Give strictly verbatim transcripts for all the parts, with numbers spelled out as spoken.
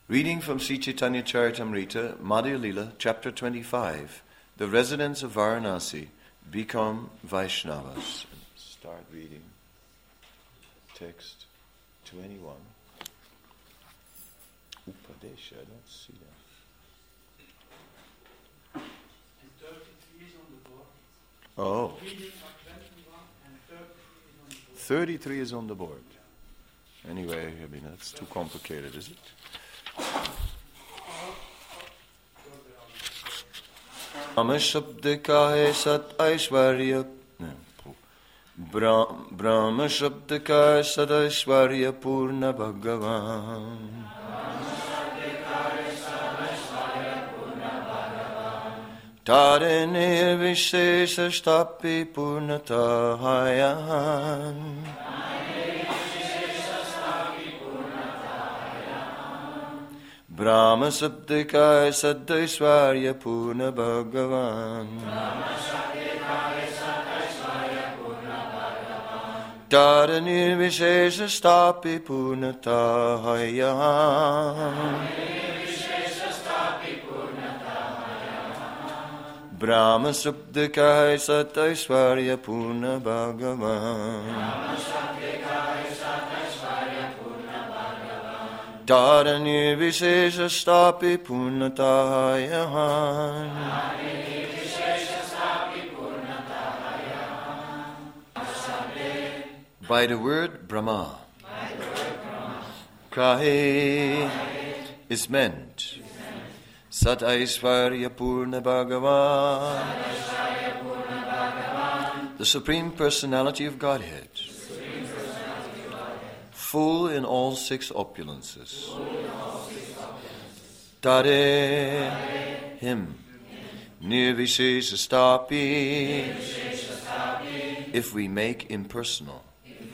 Reading from Sri Chaitanya Charitamrita, Madhya Lila, chapter twenty-five. The residents of Varanasi become Vaishnavas. Start reading. Text twenty-one. Upadesha, I don't see that. And thirty-three is on the board. Oh. Reading are twenty-one and thirty-three is on the board. thirty-three is on the board. Anyway, I mean, that's too complicated, is it? Brahma Shabda ka hai Sat Aishwarya Brahma Shabda ka hai Sat Aishwarya Purna Bhagavan Tare nirvishesha shtapi purnatahayan Brahma Sabdikaya Saddaishwarya Purna Bhagavan Tara Nirvishesha Stapi Purnatahayan Brahma Sabdikaya Saddaishwarya Purna Bhagavan Tara nirvishesha stapi purnatahayan By the word Brahma, Kahe is meant Sat Aishwarya Purna Bhagavan, the Supreme Personality of Godhead, full in all six opulences. Tare, him. Nirvishesha stapi, if we make impersonal.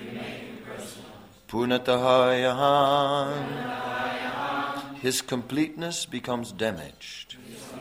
Purnatahayahan, his completeness becomes damaged.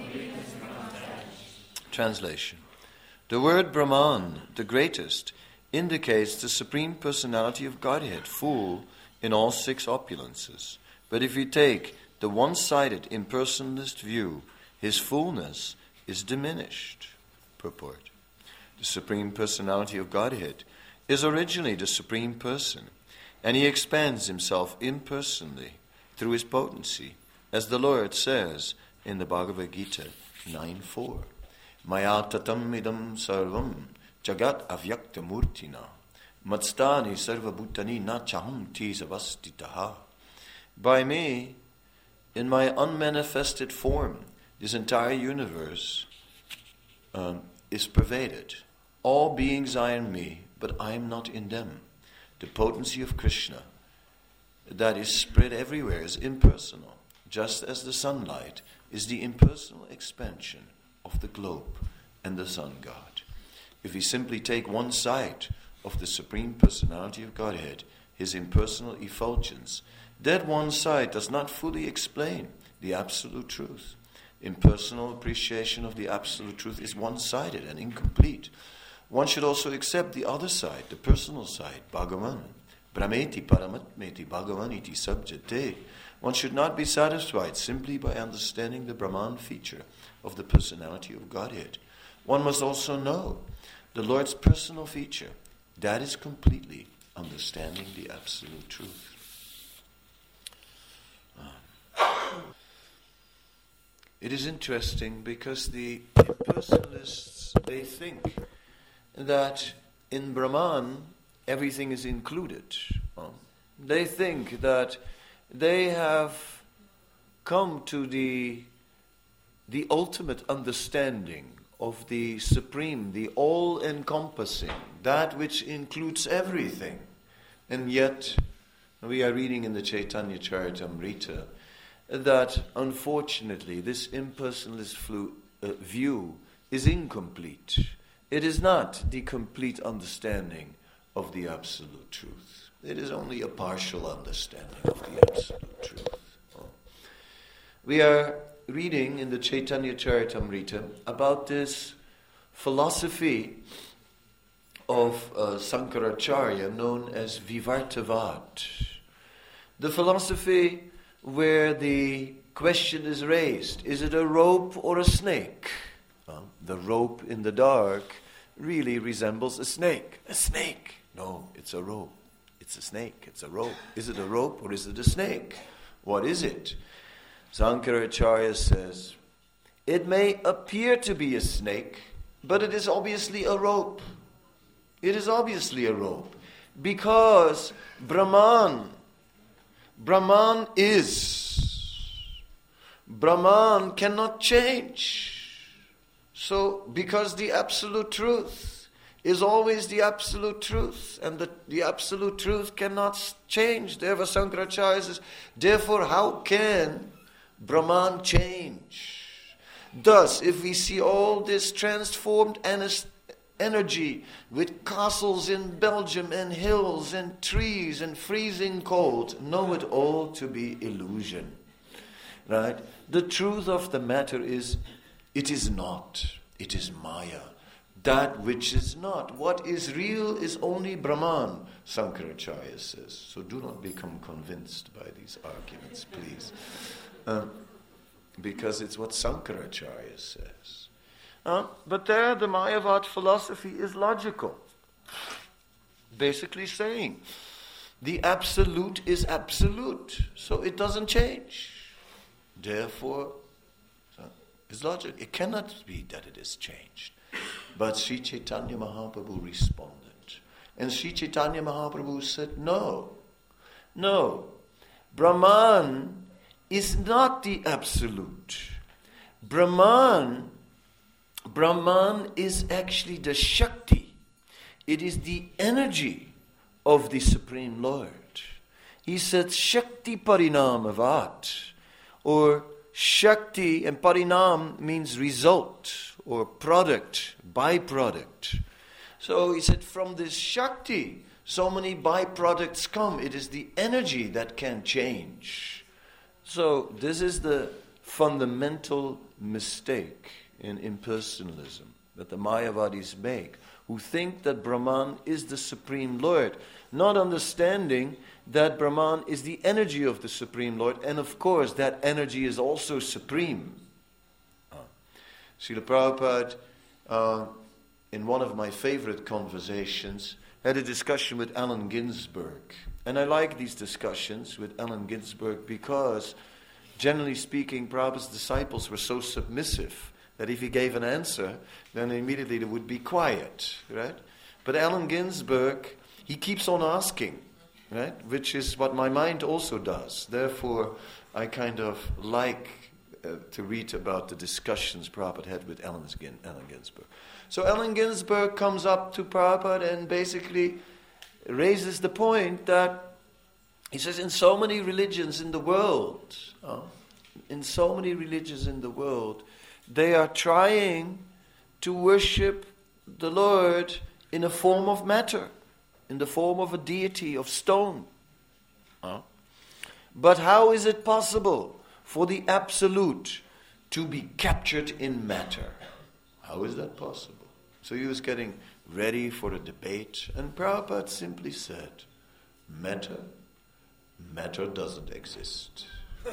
Translation. The word Brahman, the greatest, indicates the Supreme Personality of Godhead, full in all six opulences. But if we take the one-sided impersonalist view, his fullness is diminished. Purport. The Supreme Personality of Godhead is originally the Supreme Person, and he expands himself impersonally through his potency, as the Lord says in the Bhagavad Gita nine four. Maya tatam idam sarvam Jagat avyakta murtina matstani sarva bhutani na chaham tisavastitaha. By me, in my unmanifested form, this entire universe um, is pervaded. All beings are in me, but I am not in them. The potency of Krishna that is spread everywhere is impersonal, just as the sunlight is the impersonal expansion of the globe and the sun god. If we simply take one side of the Supreme Personality of Godhead, his impersonal effulgence, that one side does not fully explain the absolute truth. Impersonal appreciation of the absolute truth is one-sided and incomplete. One should also accept the other side, the personal side, Bhagavan. Brahmeti paramatmeti Bhagavan iti sabjate. One should not be satisfied simply by understanding the Brahman feature of the personality of Godhead. One must also know the Lord's personal feature. That is completely understanding the absolute truth. It is interesting because the impersonalists, they think that in Brahman everything is included. They think that they have come to the, the ultimate understanding of the supreme, the all-encompassing, that which includes everything. And yet, we are reading in the Chaitanya Charitamrita that, unfortunately, this impersonalist flu- uh, view is incomplete. It is not the complete understanding of the absolute truth. It is only a partial understanding of the absolute truth. Oh. We are reading in the Chaitanya Charitamrita about this philosophy of uh, Sankaracharya known as Vivartavad. The philosophy where the question is raised, is it a rope or a snake? Uh, the rope in the dark really resembles a snake. A snake. No, it's a rope. It's a snake. It's a rope. Is it a rope or is it a snake? What is it? Sankaracharya says, it may appear to be a snake, but it is obviously a rope. It is obviously a rope. Because Brahman, Brahman is. Brahman cannot change. So, because the absolute truth is always the absolute truth, and the, the absolute truth cannot change. Therefore, Sankaracharya says, therefore, how can Brahman change? Thus, if we see all this transformed energy with castles in Belgium and hills and trees and freezing cold, know it all to be illusion. Right? The truth of the matter is, it is not. It is Maya. That which is not. What is real is only Brahman, Sankaracharya says. So do not become convinced by these arguments, please. Uh, because it's what Sankaracharya says. Uh, but there the Mayavad philosophy is logical. Basically saying, the absolute is absolute. So it doesn't change. Therefore, it's logic. It cannot be that it is changed. But Sri Chaitanya Mahaprabhu responded. And Sri Chaitanya Mahaprabhu said, no. No. Brahman is not the absolute. Brahman, Brahman is actually the Shakti. It is the energy of the Supreme Lord. He said, Shakti Parinamavat, or Shakti, and Parinam means result or product, byproduct. So he said, from this Shakti, so many byproducts come. It is the energy that can change. So this is the fundamental mistake in impersonalism that the Mayavadis make, who think that Brahman is the Supreme Lord, not understanding that Brahman is the energy of the Supreme Lord, and of course that energy is also supreme. Uh, Srila Prabhupada, uh, in one of my favorite conversations, had a discussion with Allen Ginsberg. And I like these discussions with Allen Ginsberg because, generally speaking, Prabhupada's disciples were so submissive that if he gave an answer, then immediately they would be quiet, right? But Allen Ginsberg, he keeps on asking, right? Which is what my mind also does. Therefore, I kind of like uh, to read about the discussions Prabhupada had with Allen Ginsberg. So Allen Ginsberg comes up to Prabhupada and basically raises the point that he says, in so many religions in the world, uh, in so many religions in the world, they are trying to worship the Lord in a form of matter, in the form of a deity of stone. Uh, but how is it possible for the Absolute to be captured in matter? How is that possible? So he was getting ready for a debate, and Prabhupada simply said, matter, matter doesn't exist.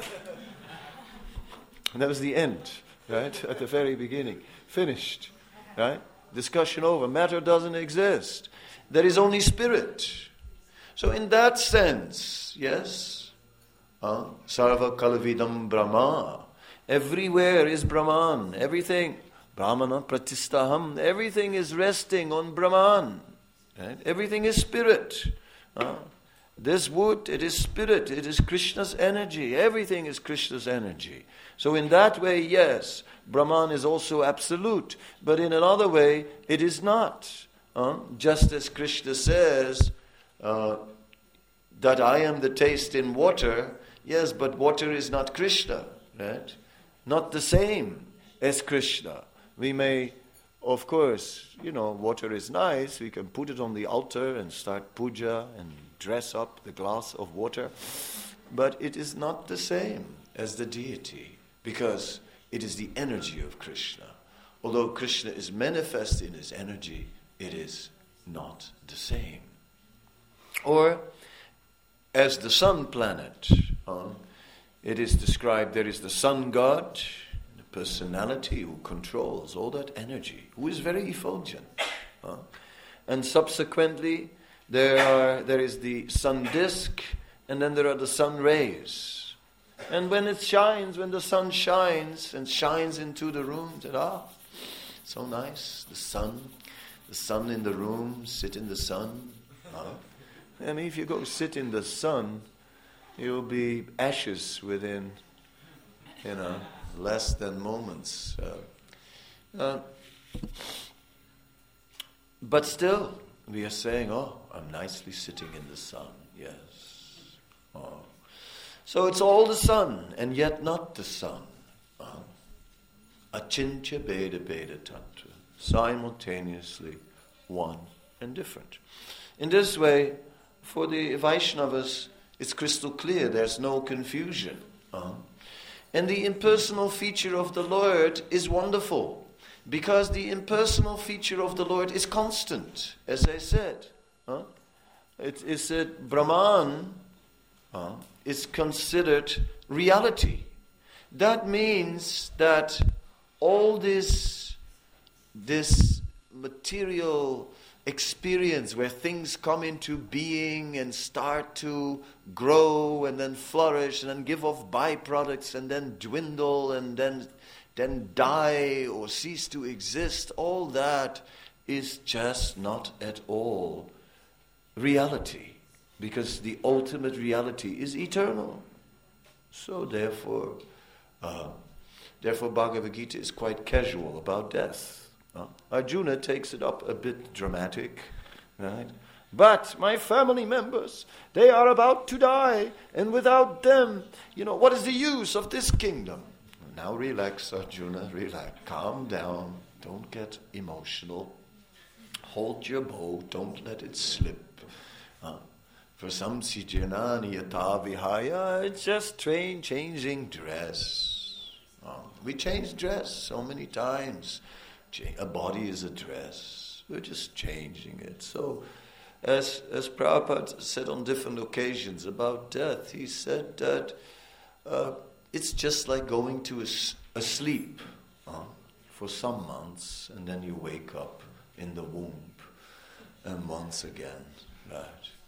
And that was the end, right? At the very beginning. Finished, right? Discussion over. Matter doesn't exist. There is only spirit. So in that sense, yes, uh, Sarva Kalavidam Brahma. Everywhere is Brahman. Everything. Brahmana Pratistaham. Everything is resting on Brahman. Right? Everything is spirit. Uh, this wood, it is spirit. It is Krishna's energy. Everything is Krishna's energy. So in that way, yes, Brahman is also absolute. But in another way, it is not. Uh, just as Krishna says uh, that I am the taste in water, yes, but water is not Krishna, right? Not the same as Krishna. We may, of course, you know, water is nice. We can put it on the altar and start puja and dress up the glass of water. But it is not the same as the deity, because it is the energy of Krishna. Although Krishna is manifest in his energy, it is not the same. Or, as the sun planet, uh, it is described there is the sun god, the personality who controls all that energy, who is very effulgent. Huh? And subsequently, there are there is the sun disk, and then there are the sun rays. And when it shines, when the sun shines and shines into the room, that ah, so nice, the sun, the sun in the room, sit in the sun. Huh? And if you go sit in the sun, you'll be ashes within, you know, less than moments. Uh, uh, but still, we are saying, oh, I'm nicely sitting in the sun. Yes. Oh. So it's all the sun, and yet not the sun. Uh, Achintya Beda Beda Tantra. Simultaneously one and different. In this way, for the Vaishnavas, it's crystal clear, there's no confusion. Uh, and the impersonal feature of the Lord is wonderful, because the impersonal feature of the Lord is constant, as I said. Uh, it is said Brahman uh, is considered reality. That means that all this, this material experience where things come into being and start to grow and then flourish and then give off byproducts and then dwindle and then then die or cease to exist, all that is just not at all reality, because the ultimate reality is eternal. So therefore, uh, therefore Bhagavad Gita is quite casual about death. Uh, Arjuna takes it up a bit dramatic, right? But my family members, they are about to die, and without them, you know, what is the use of this kingdom? Now relax, Arjuna, relax. Calm down. Don't get emotional. Hold your bow. Don't let it slip. Uh, for some sijanani yata vihaya, it's just train changing dress. Uh, we change dress so many times. A body is a dress. We're just changing it. So, as as Prabhupada said on different occasions about death, he said that uh, it's just like going to a, a sleep uh, for some months, and then you wake up in the womb, and once again, right?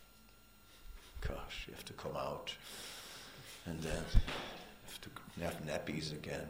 Gosh, you have to come out, and then have to have nappies again.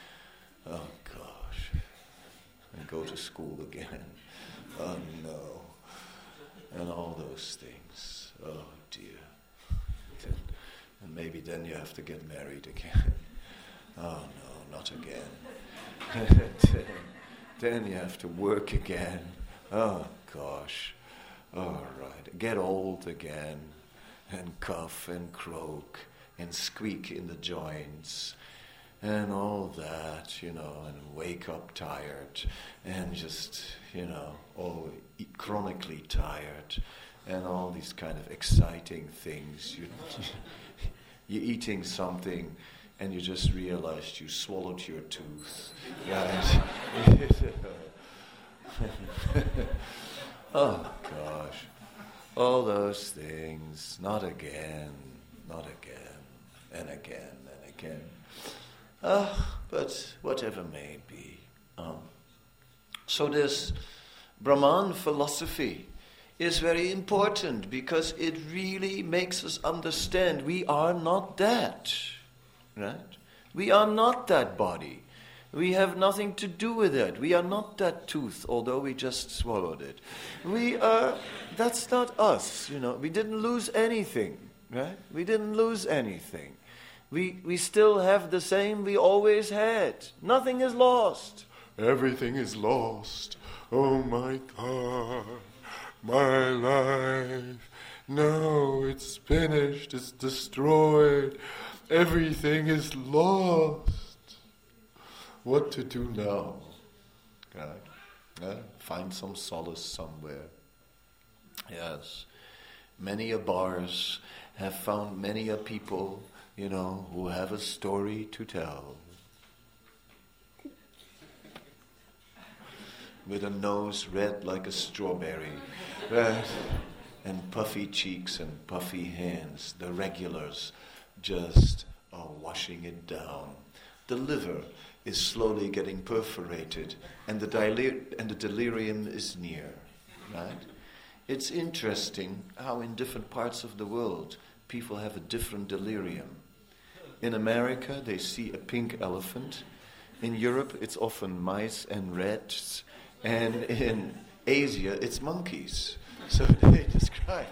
Oh gosh. And go to school again. Oh no. And all those things. Oh dear. Then, and maybe then you have to get married again. Oh no, not again. then, then you have to work again. Oh gosh. All right. Get old again. And cough and croak and squeak in the joints. And all that, you know, and wake up tired, and just, you know, oh, chronically tired, and all these kind of exciting things. You, you're eating something, and you just realized you swallowed your tooth. Right? Oh, gosh. All those things. Not again, not again, and again, and again. Ah, uh, but whatever may be. Um, so this Brahman philosophy is very important, because it really makes us understand we are not that, right? We are not that body. We have nothing to do with it. We are not that tooth, although we just swallowed it. We are, that's not us, you know. We didn't lose anything, right? We didn't lose anything. We we still have the same we always had. Nothing is lost. Everything is lost. Oh my God, my life. No, it's finished. It's destroyed. Everything is lost. What to do now? Right? Yeah? Find some solace somewhere. Yes. Many a bars have found many a people, you know, who have a story to tell. With a nose red like a strawberry, right? And puffy cheeks and puffy hands, the regulars just are washing it down. The liver is slowly getting perforated, and the, delir- and the delirium is near. Right? It's interesting how in different parts of the world people have a different delirium. In America, they see a pink elephant. In Europe, it's often mice and rats. And in Asia, it's monkeys. So they describe.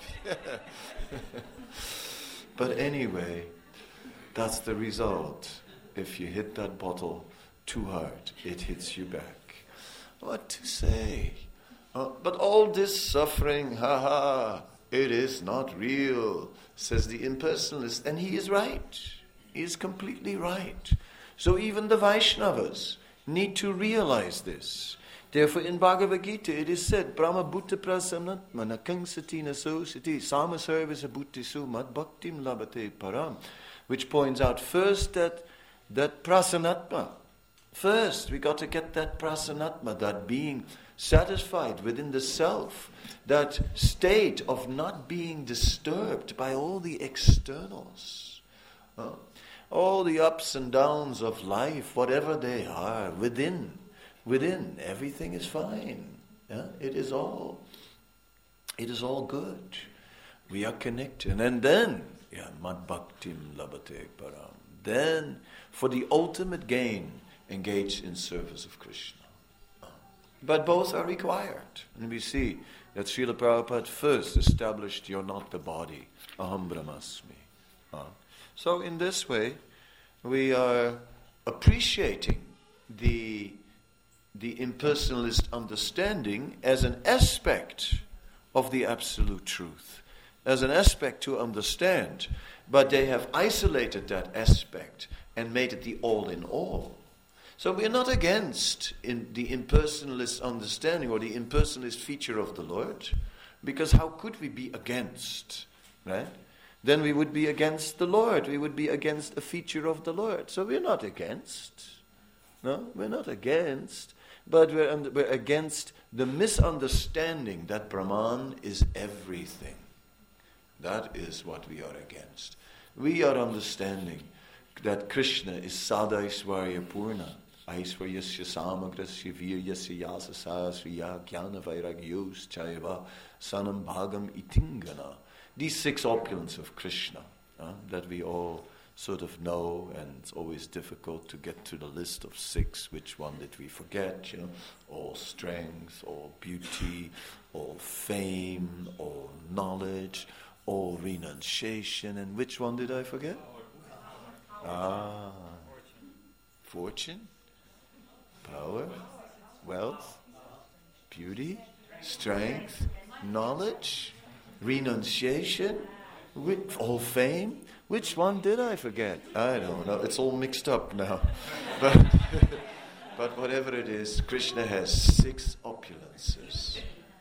But anyway, that's the result. If you hit that bottle too hard, it hits you back. What to say? Uh, but all this suffering, ha ha, it is not real, says the impersonalist. And he is right. He is completely right. So even the Vaishnavas need to realize this. Therefore in Bhagavad Gita it is said, Brahma bhutta prasamnatma nakang sati naso sati samasarvasa bhuttisu mad bhaktim labate param. Which points out first that, that prasanatma. First we got to get that prasanatma, that being satisfied within the self, that state of not being disturbed by all the externals. Uh, all the ups and downs of life, whatever they are, within. Within, everything is fine. Yeah? It is all, it is all good. We are connected. And then, yeah, mad bhaktim labate param. Then, for the ultimate gain, engage in service of Krishna. But both are required. And we see that Srila Prabhupada first established, you're not the body. Aham brahmasmi. Uh, so in this way, we are appreciating the the impersonalist understanding as an aspect of the absolute truth, as an aspect to understand, but they have isolated that aspect and made it the all in all. So we are not against in the impersonalist understanding or the impersonalist feature of the Lord, because how could we be against, right? Then we would be against the Lord, we would be against a feature of the Lord. So we're not against, no, we're not against, but we're, under, we're against the misunderstanding that Brahman is everything. That is what we are against. We are understanding that Krishna is Sada Aishwarya Purna, Aishwaryasya Samagrasya Viryasya Yasasa Sriya Jnana Vairagyos Chaiva Sanam Bhagam Itingana. These six opulence of Krishna uh, that we all sort of know, and it's always difficult to get to the list of six. Which one did we forget? You know, all strength, all beauty, all fame, all knowledge, all renunciation, and which one did I forget? Ah, fortune, power, wealth, beauty, strength, knowledge, renunciation, with all fame. Which one did I forget? I don't know. It's all mixed up now. But, but whatever it is, Krishna has six opulences.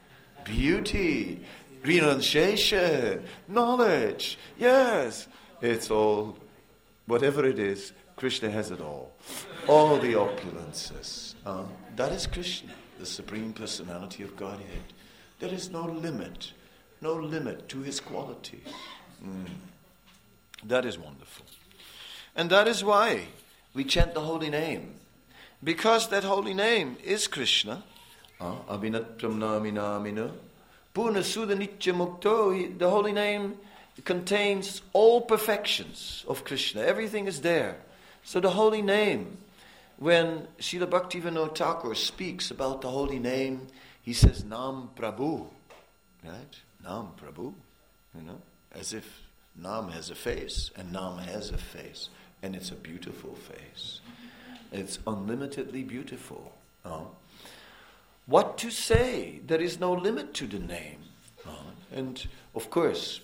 Beauty, renunciation, knowledge. Yes, it's all, whatever it is, Krishna has it all. All the opulences. Uh, that is Krishna, the Supreme Personality of Godhead. There is no limit, no limit to his qualities. Mm. That is wonderful. And that is why we chant the holy name. Because that holy name is Krishna. Abhinatram naminamina. Purna Sudha Nitya Mukto. The holy name contains all perfections of Krishna. Everything is there. So the holy name, when Srila Bhaktivinoda Thakur speaks about the holy name, he says Nam Prabhu. Right? Nam Prabhu. You know, as if Nam has a face, and Nam has a face, and it's a beautiful face. It's unlimitedly beautiful. Uh, what to say? There is no limit to the name. Uh, and of course,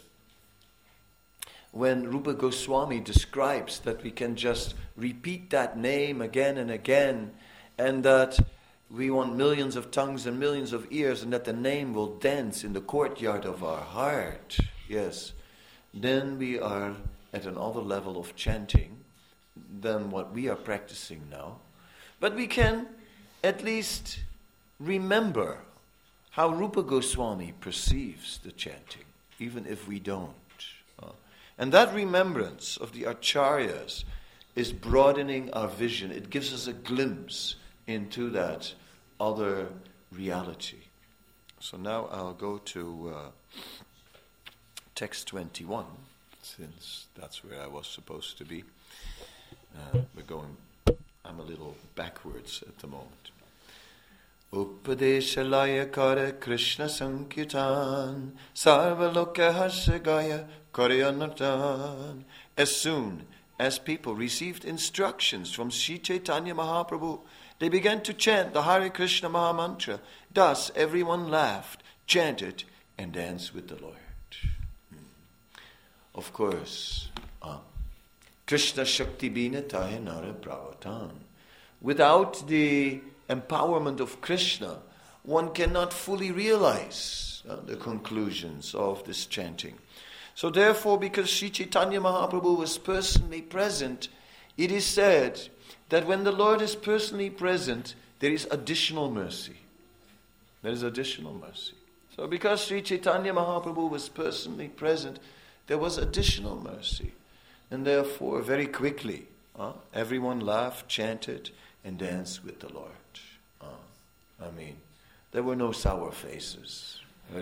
when Rupa Goswami describes that we can just repeat that name again and again, and that we want millions of tongues and millions of ears, and that the name will dance in the courtyard of our heart, yes, then we are at another level of chanting than what we are practicing now. But we can at least remember how Rupa Goswami perceives the chanting, even if we don't. Uh, And that remembrance of the Acharyas is broadening our vision. It gives us a glimpse into that other reality. So now I'll go to uh, text twenty-one, since that's where I was supposed to be. Uh, we're going, I'm a little backwards at the moment. Upadeshalaya kara Krishna Sankirtan Sarvaloka Harsagaya Karyanatan. As soon as people received instructions from Sri Chaitanya Mahaprabhu, they began to chant the Hare Krishna Mahamantra. Thus everyone laughed, chanted, and danced with the Lord. Hmm. Of course, uh, Krishna Shakti Bina Tahe Nara Pravatan. Without the empowerment of Krishna, one cannot fully realize uh, the conclusions of this chanting. So therefore, because Sri Chaitanya Mahaprabhu was personally present, it is said that when the Lord is personally present, there is additional mercy. There is additional mercy. So because Sri Chaitanya Mahaprabhu was personally present, there was additional mercy. And therefore, very quickly, uh, everyone laughed, chanted, and danced with the Lord. Uh, I mean, there were no sour faces.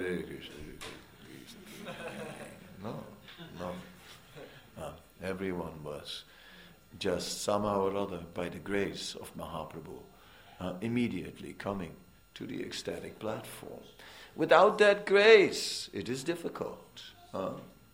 No, no. Uh, everyone was just somehow or other, by the grace of Mahaprabhu, uh, immediately coming to the ecstatic platform. Without that grace, it is difficult. Uh,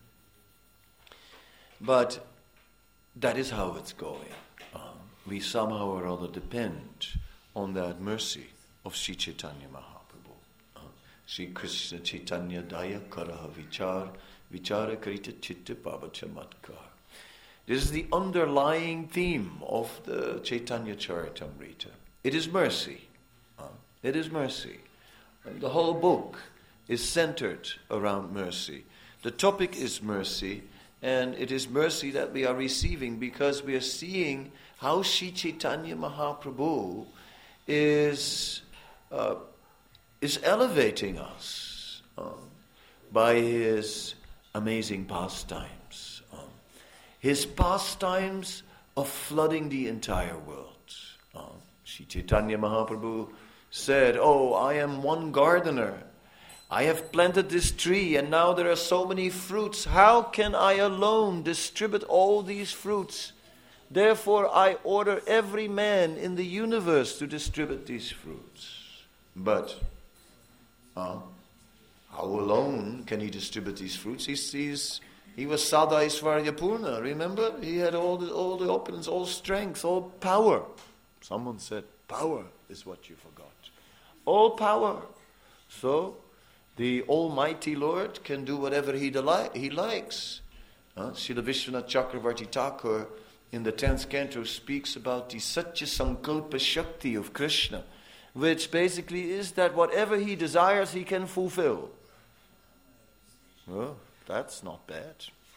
but that is how it's going. Uh, we somehow or other depend on that mercy of Sri Chaitanya Mahaprabhu. Uh, Sri Krishna Chaitanya Daya Karaha Vichar Vichara Karita Chitta Baba Chamatkar. This is the underlying theme of the Chaitanya Charitamrita. It is mercy. Uh, it is mercy. And the whole book is centered around mercy. The topic is mercy, and it is mercy that we are receiving because we are seeing how Sri Chaitanya Mahaprabhu is uh, is elevating us uh, by his amazing pastimes. Um, his pastimes of flooding the entire world. Um, Sri Chaitanya Mahaprabhu said, "Oh, I am one gardener. I have planted this tree and now there are so many fruits. How can I alone distribute all these fruits? Therefore I order every man in the universe to distribute these fruits." But uh, how alone can he distribute these fruits? He's, he's, he was Sada Aishwarya Purna, remember? He had all the, all the opulence, all strength, all power. Someone said, power is what you forgot. All power. So, the Almighty Lord can do whatever he, deli- he likes. Uh, Srila Vishwanath Chakravarti Thakur in the tenth canto speaks about the Satya Sankalpa Shakti of Krishna, which basically is that whatever he desires, he can fulfill. Well, that's not bad.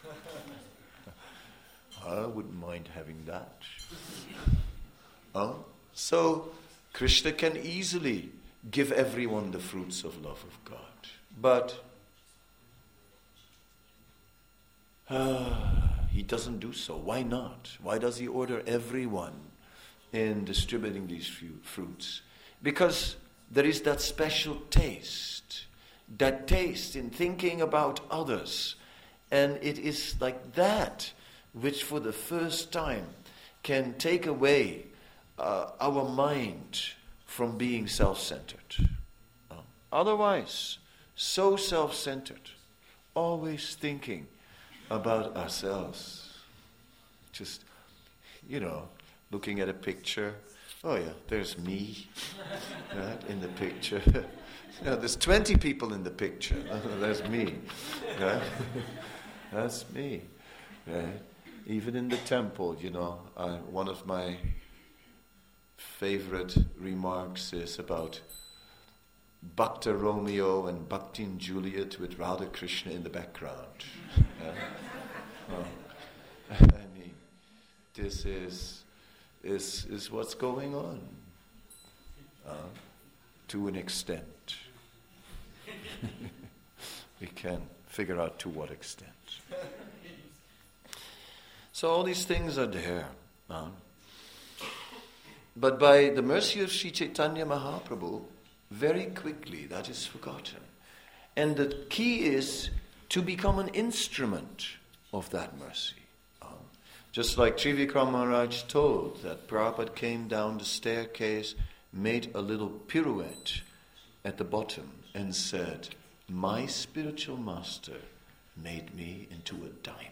I wouldn't mind having that. Uh, so, Krishna can easily give everyone the fruits of love of God. But uh, he doesn't do so. Why not? Why does he order everyone in distributing these fruits? Because there is that special taste, that taste in thinking about others. And it is like that which for the first time can take away uh, our mind from being self-centered. Uh, otherwise, so self-centered, always thinking about ourselves. Just, you know, looking at a picture. Oh yeah, there's me, right, in the picture. You know, there's twenty people in the picture. There's me, right? That's me, right? Even in the temple, you know, I, one of my favorite remarks is about Bhakta Romeo and Bhaktin Juliet with Radha Krishna in the background. Yeah? Oh, I mean, this is is is what's going on, uh, to an extent. We can figure out to what extent. So all these things are there. Uh, but by the mercy of Sri Chaitanya Mahaprabhu, very quickly that is forgotten. And the key is to become an instrument of that mercy. Uh, just like Trivikram Maharaj told that Prabhupada came down the staircase, made a little pirouette at the bottom and said, "My spiritual master made me into a diamond."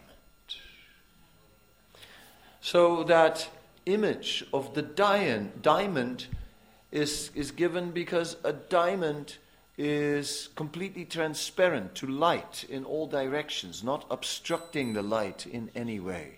So that image of the diamond, diamond is, is given because a diamond is completely transparent to light in all directions, not obstructing the light in any way.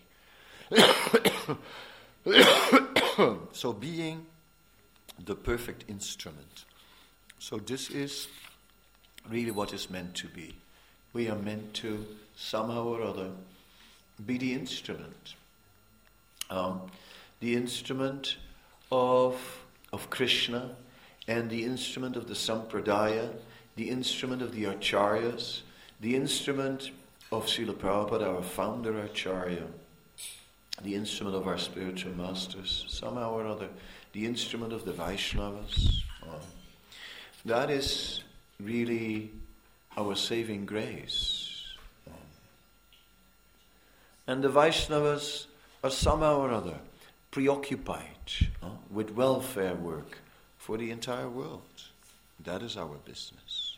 So being the perfect instrument. So this is really what is meant to be. We are meant to somehow or other be the instrument. Um, the instrument of, of Krishna, and the instrument of the Sampradaya, the instrument of the Acharyas, the instrument of Srila Prabhupada, our founder Acharya, the instrument of our spiritual masters, somehow or other, the instrument of the Vaishnavas. Uh, that is really our saving grace. Uh, and the Vaishnavas are somehow or other preoccupied uh, with welfare work for the entire world. That is our business.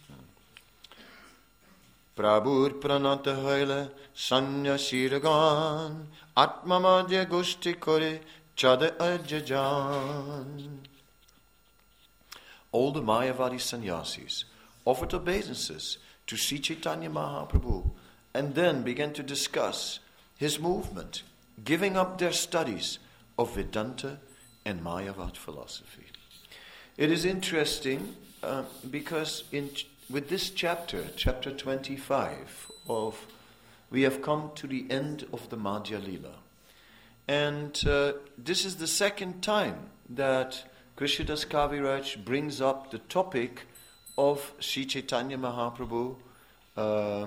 Prabhur pranata haile sanya shiragan atma madhya gushti kore chade ajajan. All the Mayavadi sannyasis offered obeisances to Sri Chaitanya Mahaprabhu and then began to discuss his movement, giving up their studies of Vedanta and Mayavad philosophy. It is interesting uh, because in ch- with this chapter, chapter twenty-five of, we have come to the end of the Madhya Lila. And uh, this is the second time that Krishnadas Kaviraj brings up the topic of Sri Chaitanya Mahaprabhu uh,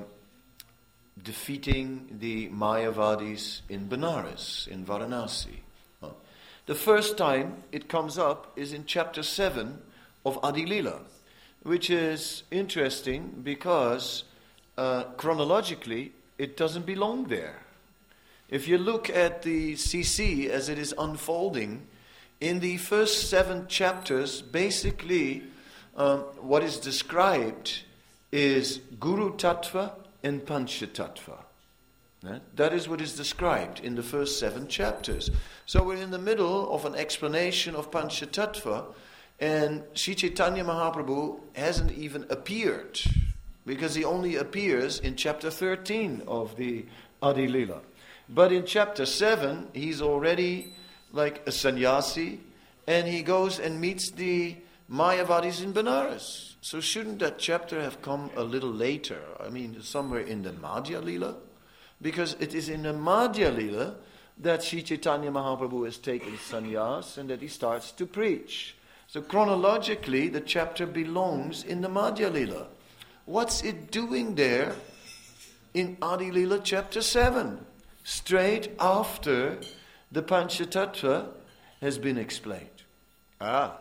defeating the Mayavadis in Benares, in Varanasi. Uh, the first time it comes up is in chapter seven of Adi Lila, which is interesting because uh, chronologically it doesn't belong there. If you look at the C C as it is unfolding, in the first seven chapters, basically um, what is described is Guru Tattva and Pancha Tattva. Yeah? That is what is described in the first seven chapters. So we're in the middle of an explanation of Pancha Tattva, and Sri Chaitanya Mahaprabhu hasn't even appeared, because he only appears in chapter thirteen of the Adi Lila. But in chapter seven, he's already like a sannyasi, and he goes and meets the Mayavadis in Benares. So shouldn't that chapter have come a little later? I mean, somewhere in the Madhya Lila? Because it is in the Madhya Lila that Sri Chaitanya Mahaprabhu has taken sannyas and that he starts to preach. So chronologically, the chapter belongs in the Madhya Lila. What's it doing there in Adi Lila chapter seven? Straight after the Panchatattva has been explained. Ah,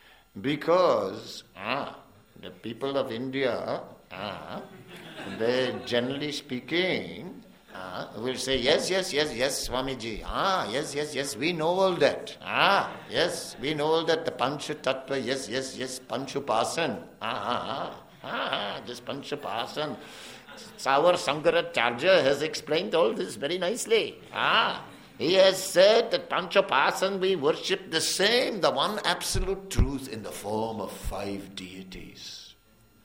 because ah, the people of India, ah, they generally speaking, ah, will say, yes, yes, yes, yes, Swamiji, ah, yes, yes, yes, we know all that. Ah, yes, we know all that, the Panchatattva, yes, yes, yes, Panchupasan, ah, ah, ah, ah, this Panchupasan. Our Sankaracharya has explained all this very nicely. Ah, he has said that Panchapasan we worship the same, the one absolute truth in the form of five deities.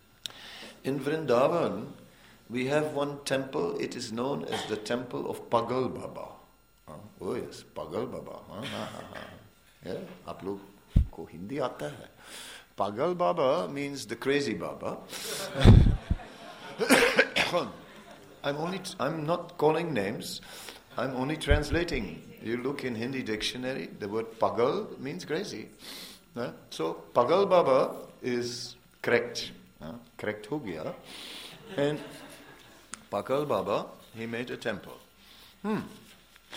In Vrindavan, we have one temple. It is known as the temple of Pagal Baba. Ah, oh yes, Pagal Baba. Ah, ah, ah. Yeah, आप लोग को हिंदी आता है. Pagal Baba means the crazy Baba. I'm only t- I'm not calling names. I'm only translating. You look in Hindi dictionary, the word pagal means crazy. Uh, so Pagal Baba is correct. Uh, correct ho gaya. And Pagal Baba, he made a temple. Hmm.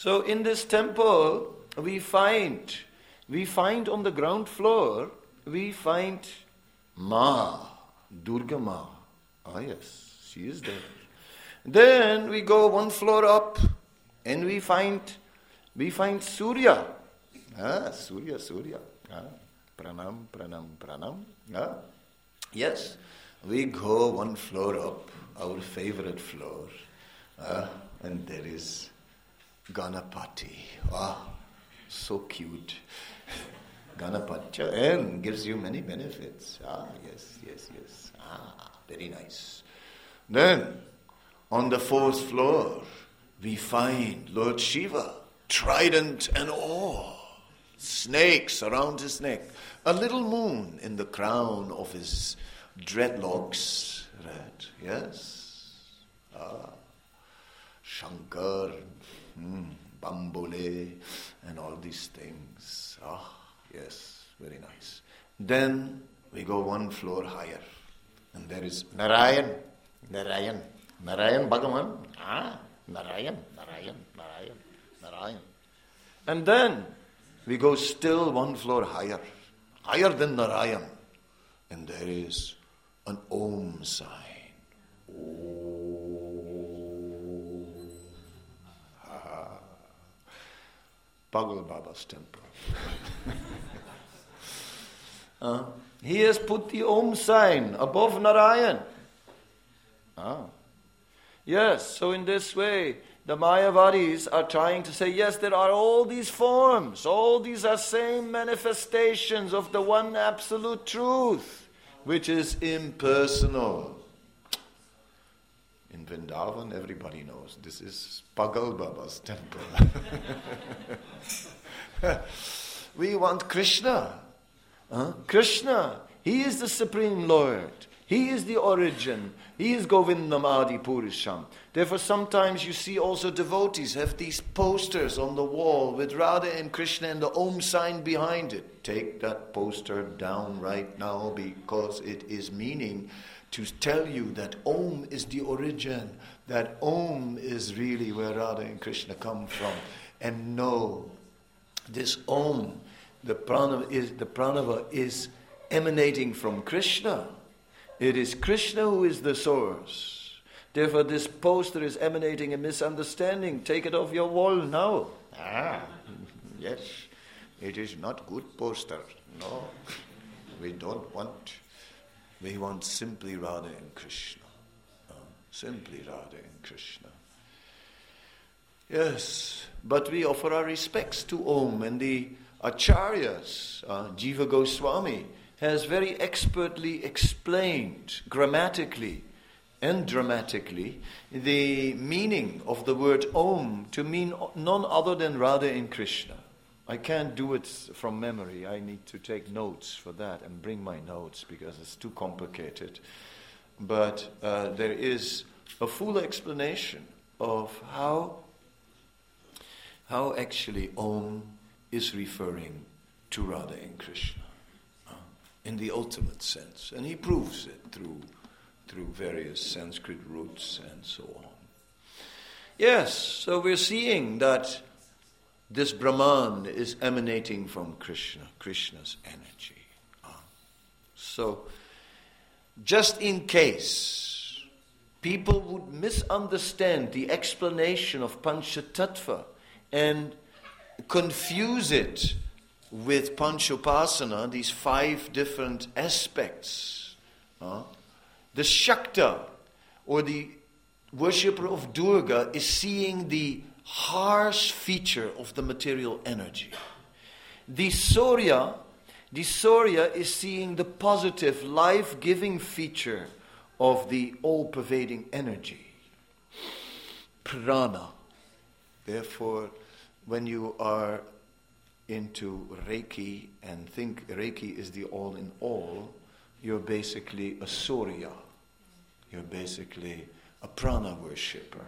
So in this temple, we find, we find on the ground floor, we find Ma, Durga Ma. Ah yes, she is there. Then we go one floor up, and we find, we find Surya. Ah, Surya, Surya. Ah, pranam, pranam, pranam. Ah, yes, we go one floor up, our favorite floor, ah, and there is Ganapati. Ah, so cute. Ganapati, and gives you many benefits. Ah, yes, yes, yes. Ah, very nice. Then, on the fourth floor, we find Lord Shiva, trident and all, snakes around his neck, a little moon in the crown of his dreadlocks. Right? Yes. Ah, Shankar, hmm, Bambole, and all these things. Ah, yes, very nice. Then we go one floor higher, and there is Narayan, Narayan, Narayan Bhagavan. Ah, Narayan, Narayan, Narayan, Narayan. And then we go still one floor higher, higher than Narayan, and there is an Om sign. Om. Ah. Pagal Baba's temple. uh, he has put the Om sign above Narayan. Ah. Yes, so in this way, the Mayavadis are trying to say, yes, there are all these forms, all these are same manifestations of the one absolute truth, which is impersonal. In Vrindavan, everybody knows this is Pagal Baba's temple. We want Krishna. Huh? Krishna, he is the Supreme Lord. He is the origin. He is Govindam Adi Purusham. Therefore, sometimes you see also devotees have these posters on the wall with Radha and Krishna and the Om sign behind it. Take that poster down right now, because it is meaning to tell you that Om is the origin, that Om is really where Radha and Krishna come from. And no, this Om, the pranava is, the pranava is emanating from Krishna. It is Krishna who is the source. Therefore, this poster is emanating a misunderstanding. Take it off your wall now. Ah, yes, it is not good poster. No, we don't want. We want simply Radha and Krishna. Uh, simply Radha and Krishna. Yes, but we offer our respects to Om, and the Acharyas, uh, Jiva Goswami, has very expertly explained grammatically and dramatically the meaning of the word Om to mean none other than Radha and Krishna. I can't do it from memory. I need to take notes for that and bring my notes because it's too complicated. But uh, there is a full explanation of how, how actually Om is referring to Radha and Krishna in the ultimate sense. And he proves it through, through various Sanskrit roots and so on. Yes, so we're seeing that this Brahman is emanating from Krishna, Krishna's energy. So, just in case people would misunderstand the explanation of Panchatattva and confuse it with Panchopasana, these five different aspects. Uh, the Shakta, or the worshipper of Durga, is seeing the harsh feature of the material energy. The Surya, the Surya is seeing the positive, life-giving feature of the all-pervading energy. Prana. Therefore, when you are into Reiki and think Reiki is the all-in-all, you're basically a Surya. You're basically a prana worshipper.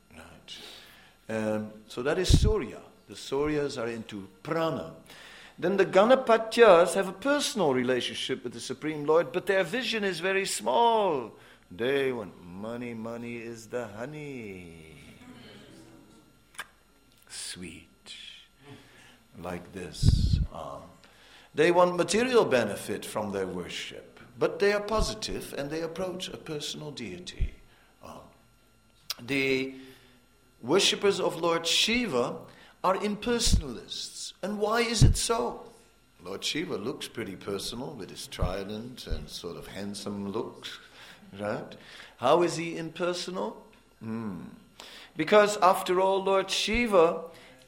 Right? Um, so that is Surya. The Suryas are into prana. Then the Ganapatyas have a personal relationship with the Supreme Lord, but their vision is very small. They want money, money is the honey. sweet, like this. Um, they want material benefit from their worship, but they are positive and they approach a personal deity. Um, the worshippers of Lord Shiva are impersonalists. And why is it so? Lord Shiva looks pretty personal with his trident and sort of handsome looks, right? How is he impersonal? Hmm. Because after all, Lord Shiva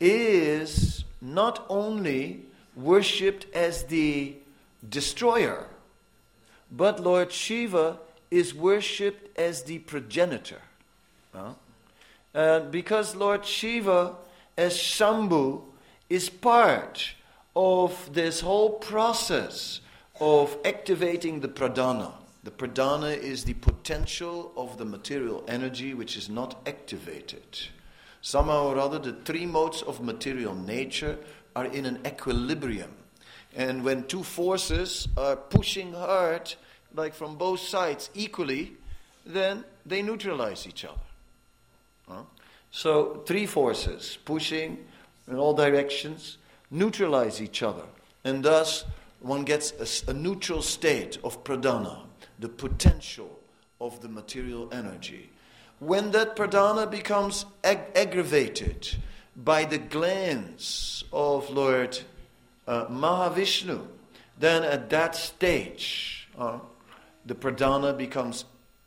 is not only worshipped as the destroyer, but Lord Shiva is worshipped as the progenitor. Huh? Uh, because Lord Shiva, as Shambhu, is part of this whole process of activating the pradhana. The pradhana is the potential of the material energy which is not activated. Somehow or other, the three modes of material nature are in an equilibrium. And when two forces are pushing hard, like from both sides equally, then they neutralize each other. Huh? So three forces pushing in all directions neutralize each other. And thus one gets a, a neutral state of pradhana, the potential of the material energy. When that pradhana becomes ag- aggravated by the glands of Lord uh, Mahavishnu, then at that stage uh, the pradhana becomes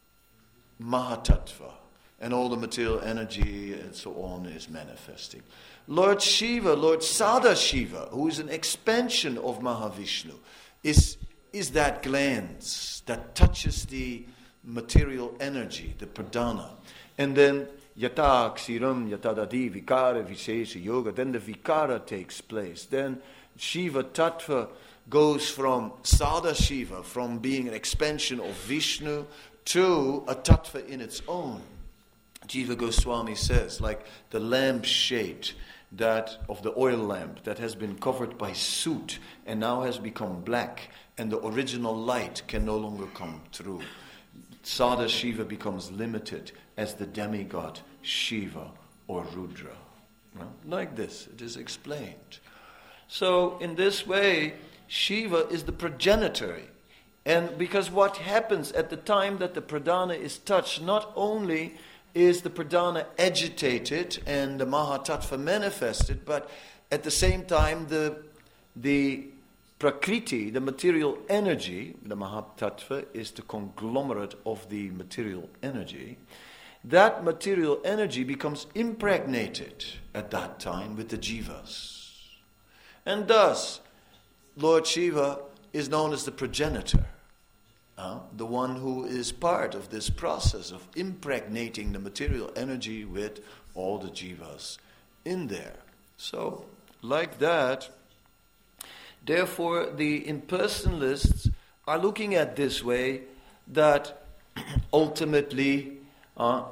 Mahatattva, and all the material energy and so on is manifesting. Lord Shiva, Lord Sadashiva, who is an expansion of Mahavishnu, is, is that glands that touches the material energy, the pradhana. And then yata ksiram yatadadi vikara visesha yoga, then the vikara takes place. Then Shiva Tattva goes from Sadashiva, from being an expansion of Vishnu, to a Tattva in its own. Jiva Goswami says, like the lamp shade that of the oil lamp that has been covered by soot and now has become black, and the original light can no longer come through. Sada Shiva becomes limited as the demigod Shiva or Rudra. Right? Like this, it is explained. So in this way, Shiva is the progenitor. And because what happens at the time that the pradhana is touched, not only is the pradhana agitated and the Mahatattva manifested, but at the same time the the prakriti, the material energy, the Mahatattva is the conglomerate of the material energy. That material energy becomes impregnated at that time with the jivas. And thus, Lord Shiva is known as the progenitor. Uh, the one who is part of this process of impregnating the material energy with all the jivas in there. So, like that, therefore the impersonalists are looking at this way, that ultimately uh,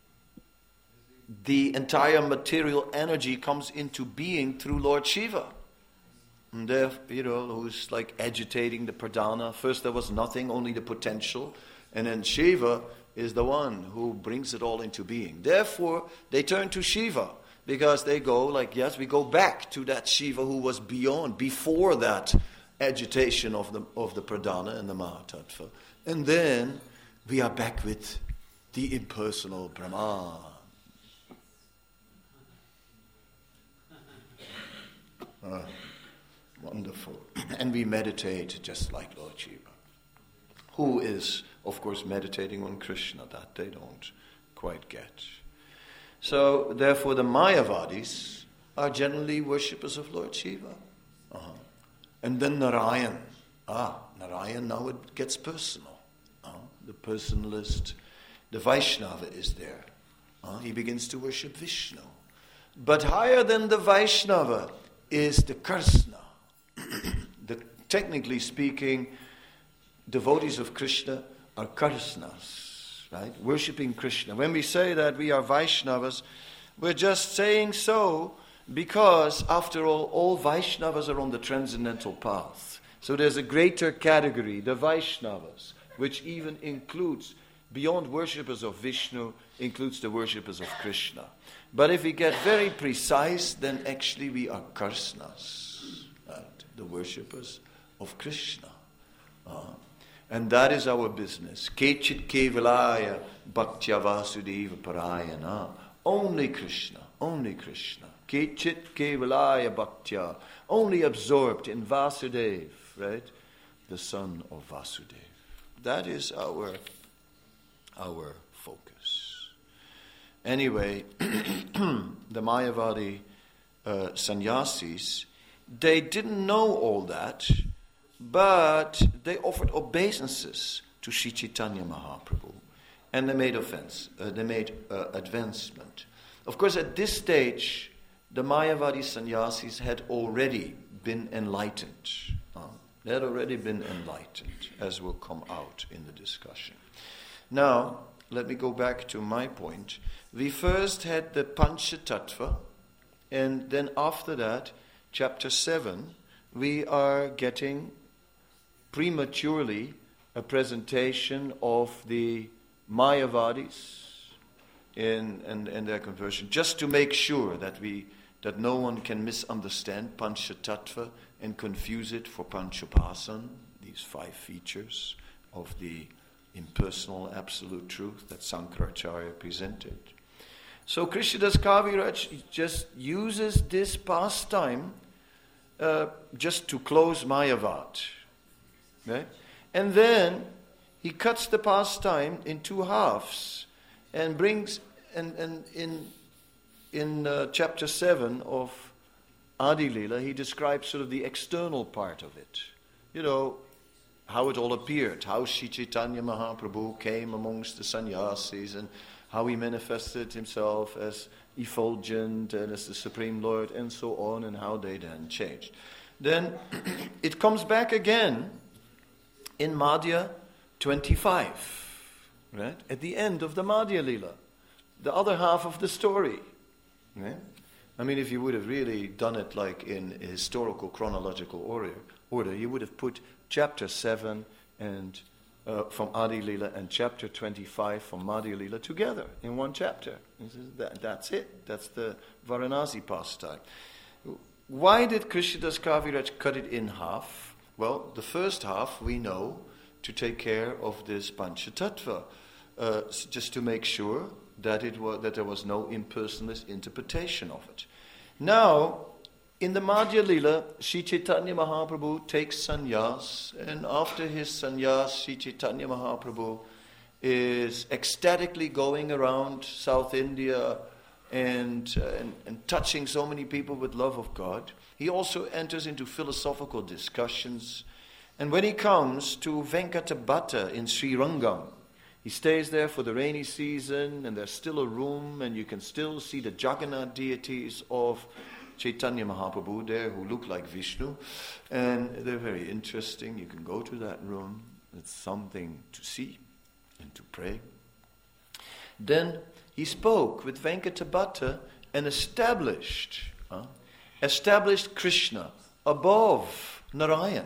the entire material energy comes into being through Lord Shiva. And there, you know, who's like agitating the pradhana. First there was nothing, only the potential. And then Shiva is the one who brings it all into being. Therefore, they turn to Shiva. Because they go like, yes, we go back to that Shiva who was beyond, before that agitation of the of the pradhana and the Mahatattva. And then we are back with the impersonal Brahman. Uh, Wonderful. And we meditate just like Lord Shiva, who is, of course, meditating on Krishna. That they don't quite get. So, therefore, the Mayavadis are generally worshippers of Lord Shiva. Uh-huh. And then Narayan. Ah, Narayan, now it gets personal. Uh-huh. The personalist, the Vaishnava is there. Uh-huh. He begins to worship Vishnu. But higher than the Vaishnava is the Karsna. The, technically speaking, devotees of Krishna are Karsnas, right? Worshipping Krishna. When we say that we are Vaishnavas, we're just saying so because, after all, all Vaishnavas are on the transcendental path. So there's a greater category, the Vaishnavas, which even includes beyond worshippers of Vishnu includes the worshippers of Krishna. But if we get very precise, then actually we are Krishnas, right? The worshippers of Krishna. Uh, and that is our business. Kechit kevalaya bhaktya vasudeva parayana. Only Krishna, only Krishna. Kechit kevalaya bhaktya. Only absorbed in Vasudeva, right? The son of Vasudeva. That is our, our focus. Anyway, the Mayavadi uh, sannyasis, they didn't know all that, but they offered obeisances to Sri Chaitanya Mahaprabhu, and they made offense. Uh, they made uh, advancement. Of course, at this stage, the Mayavadi sannyasis had already been enlightened. Uh, they had already been enlightened, as will come out in the discussion. Now, let me go back to my point. We first had the Panchatattva, and then after that, chapter seven, we are getting prematurely a presentation of the Mayavadis in, in, in their conversion, just to make sure that we that no one can misunderstand Panchatattva and confuse it for Panchopasan, these five features of the impersonal absolute truth that Sankaracharya presented. So Krishnadas Kaviraj just uses this pastime uh, just to close Mayavad. Right? And then he cuts the pastime in two halves and brings, and, and in in uh, chapter seven of Adi Lila, he describes sort of the external part of it. You know, how it all appeared, how Sri Chaitanya Mahaprabhu came amongst the sannyasis, and how he manifested himself as effulgent and as the Supreme Lord, and so on, and how they then changed. Then it comes back again in Madhya twenty-five, right? At the end of the Madhya Lila, the other half of the story. Right? I mean, if you would have really done it like in historical chronological order, order you would have put chapter seven and uh, from Adi Lila and chapter twenty-five from Madhya Lila together in one chapter. That, that's it. That's the Varanasi pastime. Why did Krishnadas Kaviraj cut it in half? Well, the first half we know to take care of this Panchatattva, uh, just to make sure that it was that there was no impersonalist interpretation of it. Now, in the Madhya Lila, Sri Chaitanya Mahaprabhu takes sannyas, and after his sannyas, Sri Chaitanya Mahaprabhu is ecstatically going around South India and, uh, and, and touching so many people with love of God. He also enters into philosophical discussions. And when he comes to Venkatabhatta in Sri Rangam, he stays there for the rainy season, and there's still a room, and you can still see the Jagannath deities of Chaitanya Mahaprabhu there who look like Vishnu, and they're very interesting. You can go to that room. It's something to see and to pray. Then he spoke with Venkatabhatta and established, uh, established Krishna above Narayan.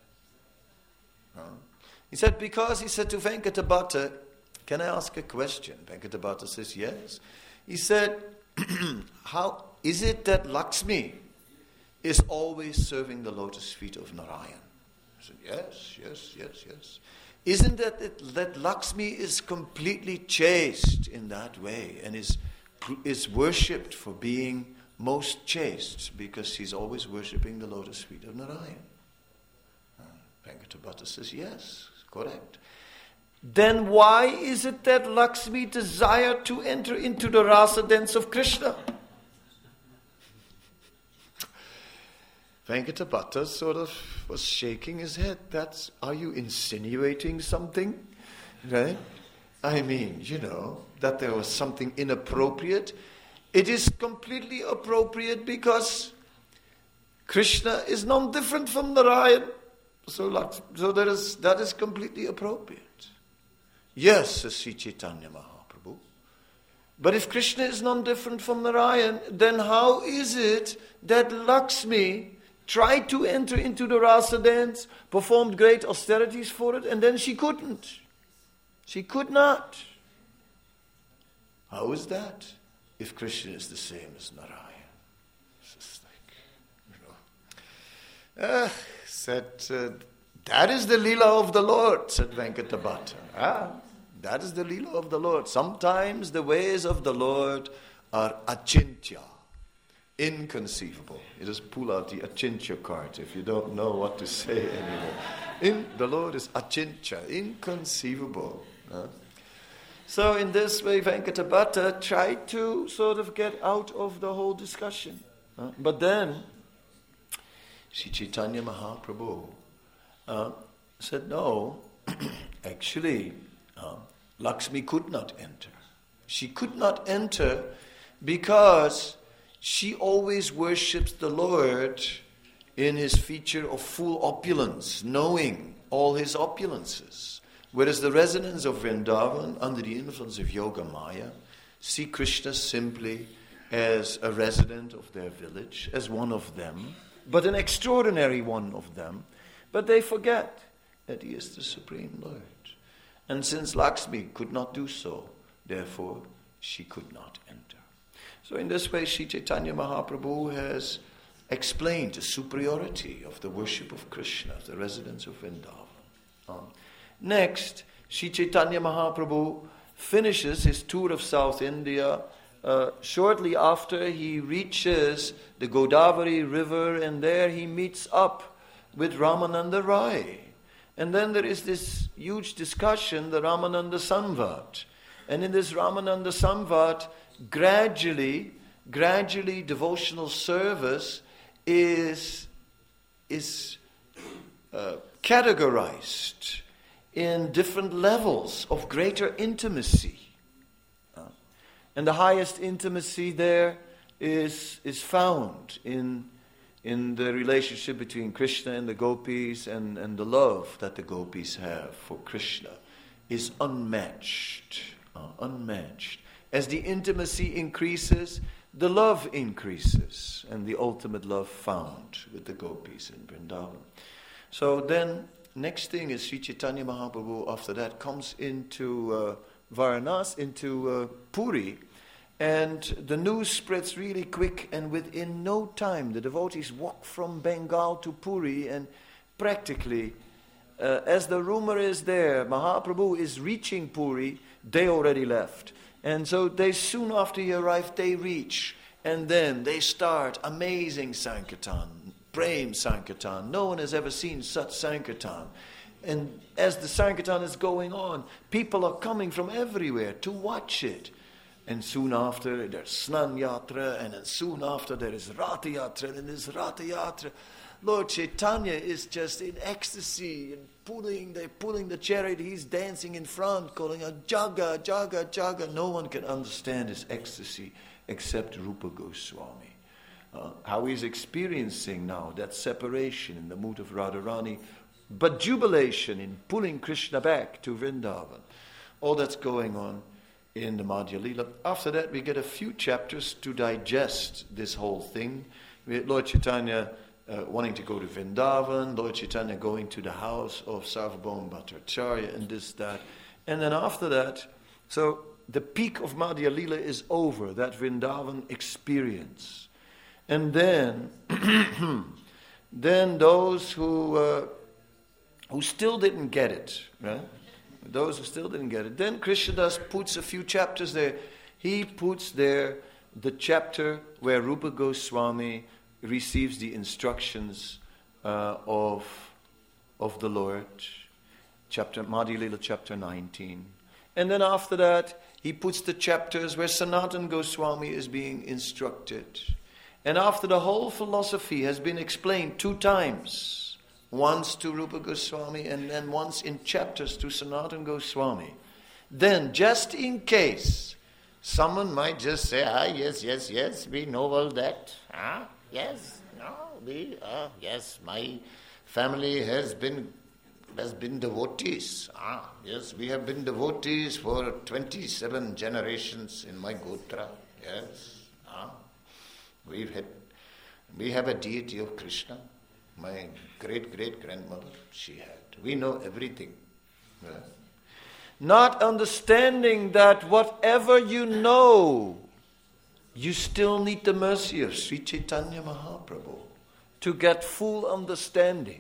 Uh, he said, because he said to Venkatabhatta, can I ask a question? Venkatabhatta says, yes. He said, how is it that Lakshmi is always serving the lotus feet of Narayan? I said, yes, yes, yes, yes. Isn't that it, that Lakshmi is completely chaste in that way and is is worshipped for being most chaste because she's always worshipping the lotus feet of Narayan? Uh, Venkatabhatta says, yes, correct. Then why is it that Lakshmi desired to enter into the rasa dance of Krishna? Venkatabhatta sort of was shaking his head. That's, are you insinuating something? Right? I mean, you know, that there was something inappropriate. It is completely appropriate because Krishna is non-different from Narayan. So, so that is that is completely appropriate. Yes, says Sri Chaitanya Mahaprabhu. But if Krishna is non-different from Narayan, then how is it that Lakshmi tried to enter into the rasa dance, performed great austerities for it, and then she couldn't? She could not. How is that? If Krishna is the same as Narayan. It's just like, you know. Uh, said, uh, that is the Leela of the Lord, said Venkatabhata. Ah, that is the Leela of the Lord. Sometimes the ways of the Lord are achintya, inconceivable. You just pull out the achintya card if you don't know what to say anymore. In, the Lord is achintya, inconceivable. Huh? So in this way, Venkatabhata tried to sort of get out of the whole discussion. Huh? But then, Sri Chaitanya Mahaprabhu uh, said, no, actually, uh, Lakshmi could not enter. She could not enter because she always worships the Lord in his feature of full opulence, knowing all his opulences. Whereas the residents of Vrindavan, under the influence of Yoga Maya, see Krishna simply as a resident of their village, as one of them, but an extraordinary one of them. But they forget that he is the Supreme Lord. And since Lakshmi could not do so, therefore she could not enter. So in this way, Sri Chaitanya Mahaprabhu has explained the superiority of the worship of Krishna, of the residents of Vrindavan. Um, Next, Sri Chaitanya Mahaprabhu finishes his tour of South India. Uh, shortly after, he reaches the Godavari river, and there he meets up with Ramananda Rai. And then there is this huge discussion, the Ramananda Samvat. And in this Ramananda Samvat, gradually, gradually devotional service is, is uh, categorized in different levels of greater intimacy. Uh, and the highest intimacy there is, is found in, in the relationship between Krishna and the gopis, and, and the love that the gopis have for Krishna is unmatched. Uh, unmatched. As the intimacy increases, the love increases, and the ultimate love found with the gopis in Vrindavan. So then, next thing is Sri Chaitanya Mahaprabhu, after that, comes into uh, Varanasi, into uh, Puri, and the news spreads really quick, and within no time the devotees walk from Bengal to Puri, and practically, uh, as the rumor is there, Mahaprabhu is reaching Puri, they already left. And so they soon after he arrived, they reach, and then they start amazing Sankirtan, Prem Sankirtan. No one has ever seen such Sankirtan. And as the Sankirtan is going on, people are coming from everywhere to watch it. And soon after, there's Snan Yatra, and then soon after there is Ratha Yatra, and in this Ratha Yatra, Lord Chaitanya is just in ecstasy, and pulling, they're pulling the chariot, he's dancing in front, calling out, Jaga, Jaga, Jaga. No one can understand his ecstasy except Rupa Goswami. Uh, how he's experiencing now that separation in the mood of Radharani, but jubilation in pulling Krishna back to Vrindavan. All that's going on in the Madhya Lila. After that, we get a few chapters to digest this whole thing. We had Lord Chaitanya uh, wanting to go to Vrindavan, Lord Chaitanya going to the house of Sarvabhauma Bhattacharya, and this, that. And then after that, so the peak of Madhya Lila is over, that Vrindavan experience. And then, then those who uh, who still didn't get it, right? Those who still didn't get it. Then Krishnadas puts a few chapters there. He puts there the chapter where Rupa Goswami receives the instructions uh, of of the Lord, chapter Madhya Lila, chapter nineteen. And then after that, he puts the chapters where Sanatana Goswami is being instructed. And after the whole philosophy has been explained two times, once to Rupa Goswami and then once in chapters to Sanatana Goswami, then just in case someone might just say, ah, yes, yes, yes, we know all that. Ah, yes, no, we, ah, yes, my family has been has been devotees. Ah, yes, we have been devotees for twenty-seven generations in my Gotra. Yes, ah. We've had, we have a deity of Krishna. My great-great-grandmother, she had. We know everything. Yeah. Not understanding that whatever you know, you still need the mercy of Sri Chaitanya Mahaprabhu to get full understanding.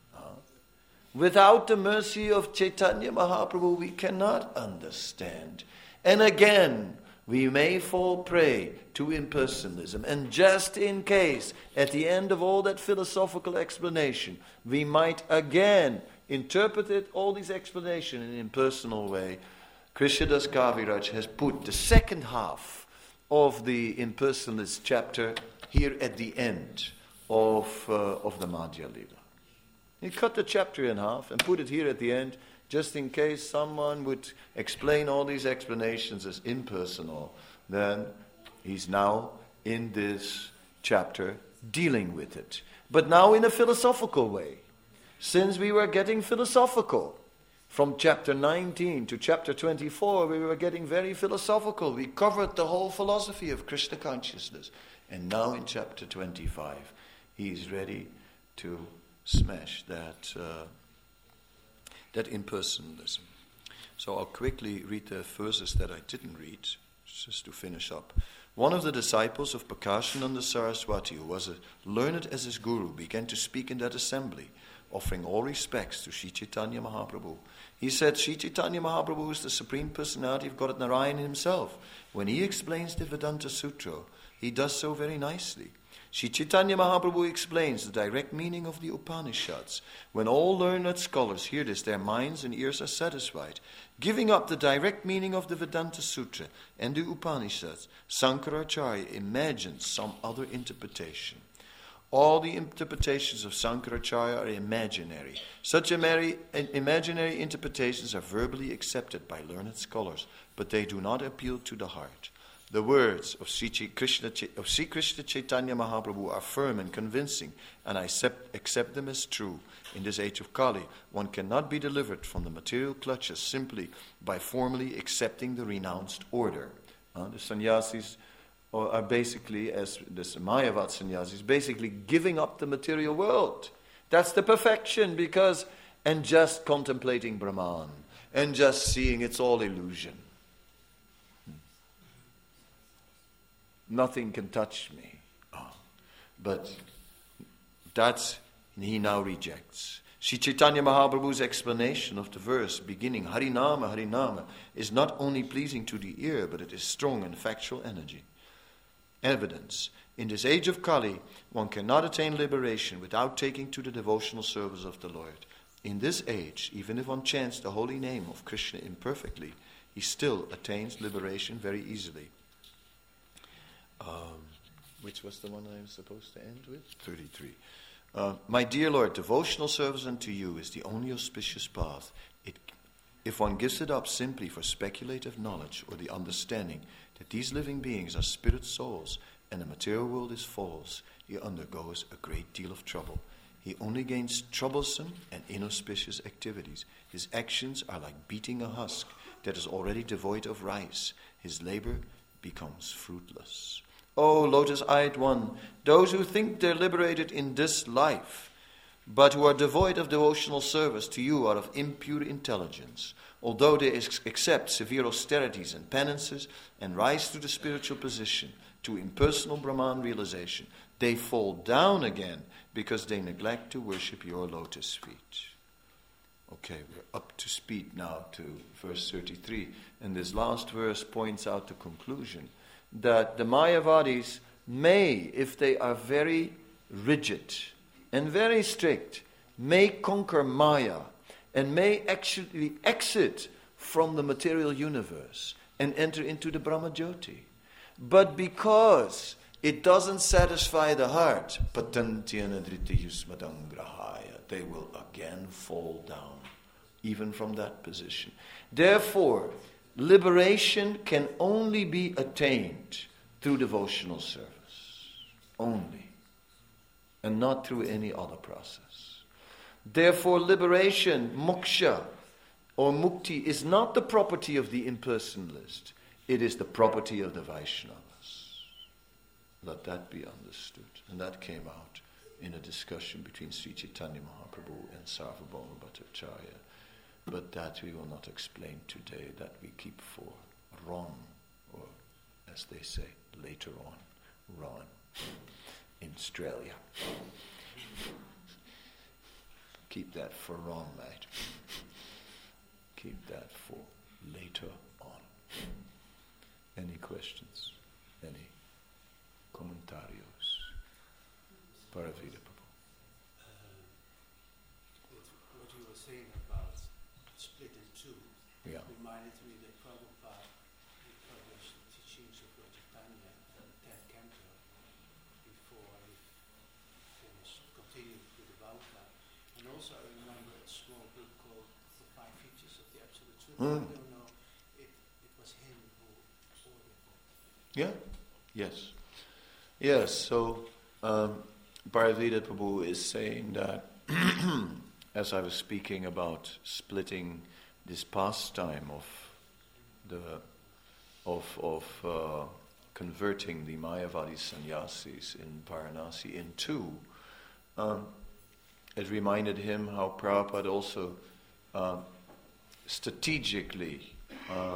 Without the mercy of Chaitanya Mahaprabhu, we cannot understand. And again, we may fall prey to impersonalism. And just in case, at the end of all that philosophical explanation, we might again interpret it, all these explanations, in an impersonal way, Krishnadas Kaviraj has put the second half of the impersonalist chapter here at the end of, uh, of the Madhya Lila. He cut the chapter in half and put it here at the end, just in case someone would explain all these explanations as impersonal. Then he's now in this chapter dealing with it. But now in a philosophical way. Since we were getting philosophical, from chapter nineteen to chapter twenty-four, we were getting very philosophical. We covered the whole philosophy of Krishna consciousness. And now in chapter twenty-five, he's ready to smash that uh, that impersonalism. So I'll quickly read the verses that I didn't read, just to finish up. One of the disciples of Prakashananda Saraswati, who was as learned as his guru, began to speak in that assembly, offering all respects to Sri Chaitanya Mahaprabhu. He said, Sri Chaitanya Mahaprabhu is the Supreme Personality of God Narayan himself. When he explains the Vedanta Sutra, he does so very nicely. Sri Chaitanya Mahaprabhu explains the direct meaning of the Upanishads. When all learned scholars hear this, their minds and ears are satisfied. Giving up the direct meaning of the Vedanta Sutra and the Upanishads, Sankaracharya imagines some other interpretation. All the interpretations of Sankaracharya are imaginary. Such imaginary interpretations are verbally accepted by learned scholars, but they do not appeal to the heart. The words of Sri Krishna, of Sri Krishna Chaitanya Mahaprabhu are firm and convincing, and I accept, accept them as true. In this age of Kali, one cannot be delivered from the material clutches simply by formally accepting the renounced order. Uh, the sannyasis are basically, as the Mayavad sannyasis, basically giving up the material world. That's the perfection, because, and just contemplating Brahman, and just seeing it's all illusion. Nothing can touch me. Oh. But that's, he now rejects. Sri Chaitanya Mahaprabhu's explanation of the verse beginning Harinama, Harinama is not only pleasing to the ear, but it is strong and factual energy. Evidence. In this age of Kali, one cannot attain liberation without taking to the devotional service of the Lord. In this age, even if one chants the holy name of Krishna imperfectly, he still attains liberation very easily. Um, which was the one I was supposed to end with? thirty-three. Uh, my dear Lord, devotional service unto you is the only auspicious path. It, if one gives it up simply for speculative knowledge or the understanding that these living beings are spirit souls and the material world is false, he undergoes a great deal of trouble. He only gains troublesome and inauspicious activities. His actions are like beating a husk that is already devoid of rice. His labor becomes fruitless. O lotus-eyed one, those who think they're liberated in this life, but who are devoid of devotional service to you are of impure intelligence. Although they ex- accept severe austerities and penances and rise to the spiritual position, to impersonal Brahman realization, they fall down again because they neglect to worship your lotus feet. Okay, we're up to speed now to verse thirty-three. And this last verse points out the conclusion that the Mayavadis may, if they are very rigid and very strict, may conquer Maya and may actually exit from the material universe and enter into the Brahmajyoti. But because it doesn't satisfy the heart, they will again fall down, even from that position. Therefore, liberation can only be attained through devotional service. Only. And not through any other process. Therefore, liberation, moksha, or mukti, is not the property of the impersonalist. It is the property of the Vaishnavas. Let that be understood. And that came out in a discussion between Sri Chaitanya Mahaprabhu and Sarvabhauma Bhattacharya but that we will not explain today, that we keep for Ron, or as they say, later on, Ron, in Australia. Keep that for Ron, mate. Keep that for later on. Any questions? Any comentarios? Paravida Prabhu. Uh, what you were saying about split in two Yeah. reminded me that Prabhupada published teachings of Lord Chaitanya and ten canto before he finished, continued with the Bhagavad. And also I remember a small book called The Five Features of the Absolute Truth. Mm. I don't know if it was him who ordered it. Yeah? Yes. Yes, so um, Paravida Prabhu is saying that as I was speaking about splitting this pastime of the of of uh, converting the Mayavadi sannyasis in Varanasi in two, um, it reminded him how Prabhupada also uh, strategically uh,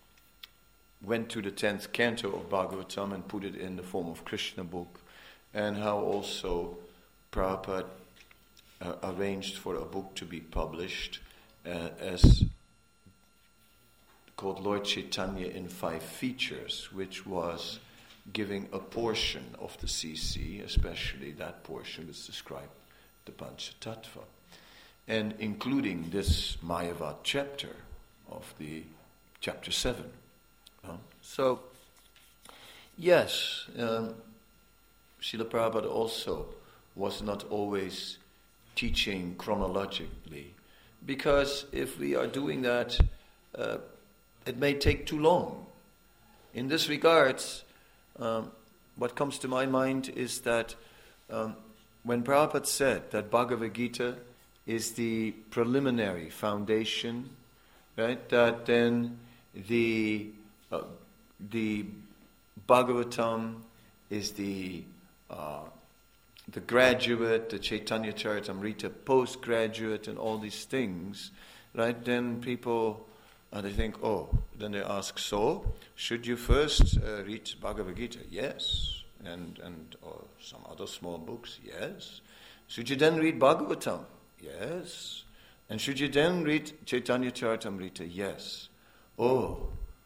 went to the tenth canto of Bhagavatam and put it in the form of Krishna book, and how also Prabhupada uh, arranged for a book to be published uh, as called Lord Chaitanya in Five Features, which was giving a portion of the C C, especially that portion which described the Panchatattva, and including this Mayavad chapter of the chapter seven. Uh, so, yes, um, Srila Prabhupada also was not always teaching chronologically, because if we are doing that, uh, it may take too long. In this regards, um, what comes to my mind is that um, when Prabhupada said that Bhagavad Gita is the preliminary foundation, right, that then the uh, the Bhagavatam is the uh, the graduate, the Chaitanya Charitamrita postgraduate, and all these things, right? Then people, uh, they think, oh, then they ask, so, should you first uh, read Bhagavad Gita? Yes. And, and or some other small books? Yes. Should you then read Bhagavatam? Yes. And should you then read Chaitanya Charitamrita? Yes. Oh,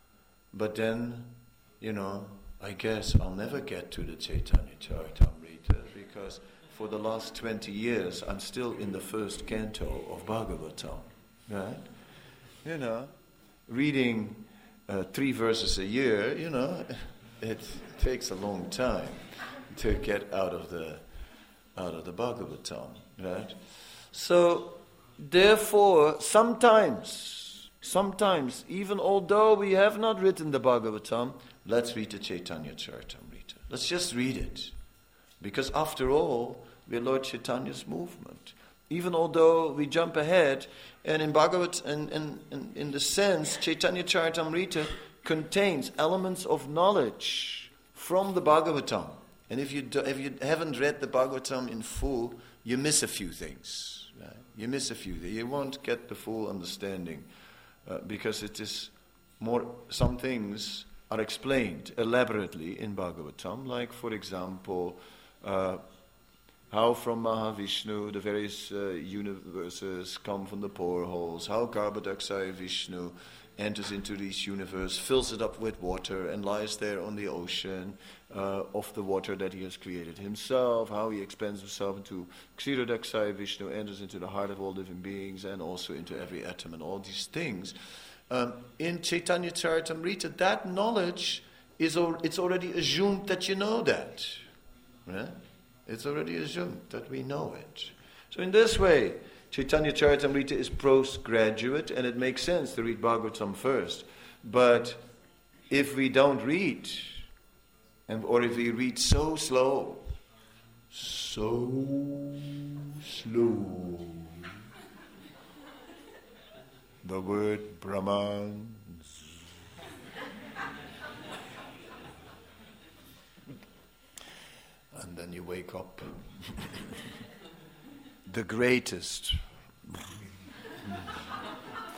but then, you know, I guess I'll never get to the Chaitanya Charitamrita, because for the last twenty years I'm still in the first canto of Bhagavatam, right? You know, reading uh, three verses a year, you know, it takes a long time to get out of the out of the Bhagavatam, right? So, therefore, sometimes, sometimes, even although we have not written the Bhagavatam, let's read the Chaitanya Charitamrita. Let's just read it. Because after all, we're Lord Chaitanya's movement. Even although we jump ahead, and in Bhagavat, and in, in, in the sense, Chaitanya Charitamrita contains elements of knowledge from the Bhagavatam. And if you do, if you haven't read the Bhagavatam in full, you miss a few things. Right? You miss a few things. You won't get the full understanding, uh, because it is more. Some things are explained elaborately in Bhagavatam, like, for example, uh, how from Mahavishnu the various uh, universes come from the poreholes, how Garbhodaksaya Vishnu enters into this universe, fills it up with water, and lies there on the ocean uh, of the water that he has created himself, how he expands himself into Kshirodaksaya Vishnu, enters into the heart of all living beings, and also into every atom, and all these things. Um, in Chaitanya Charitamrita, that knowledge is al- it's already assumed that you know that. Right? It's already assumed that we know it. So in this way, Chaitanya Charitamrita is postgraduate, and it makes sense to read Bhagavatam first. But if we don't read, and or if we read so slow, so slow, the word Brahman, and then you wake up. The greatest.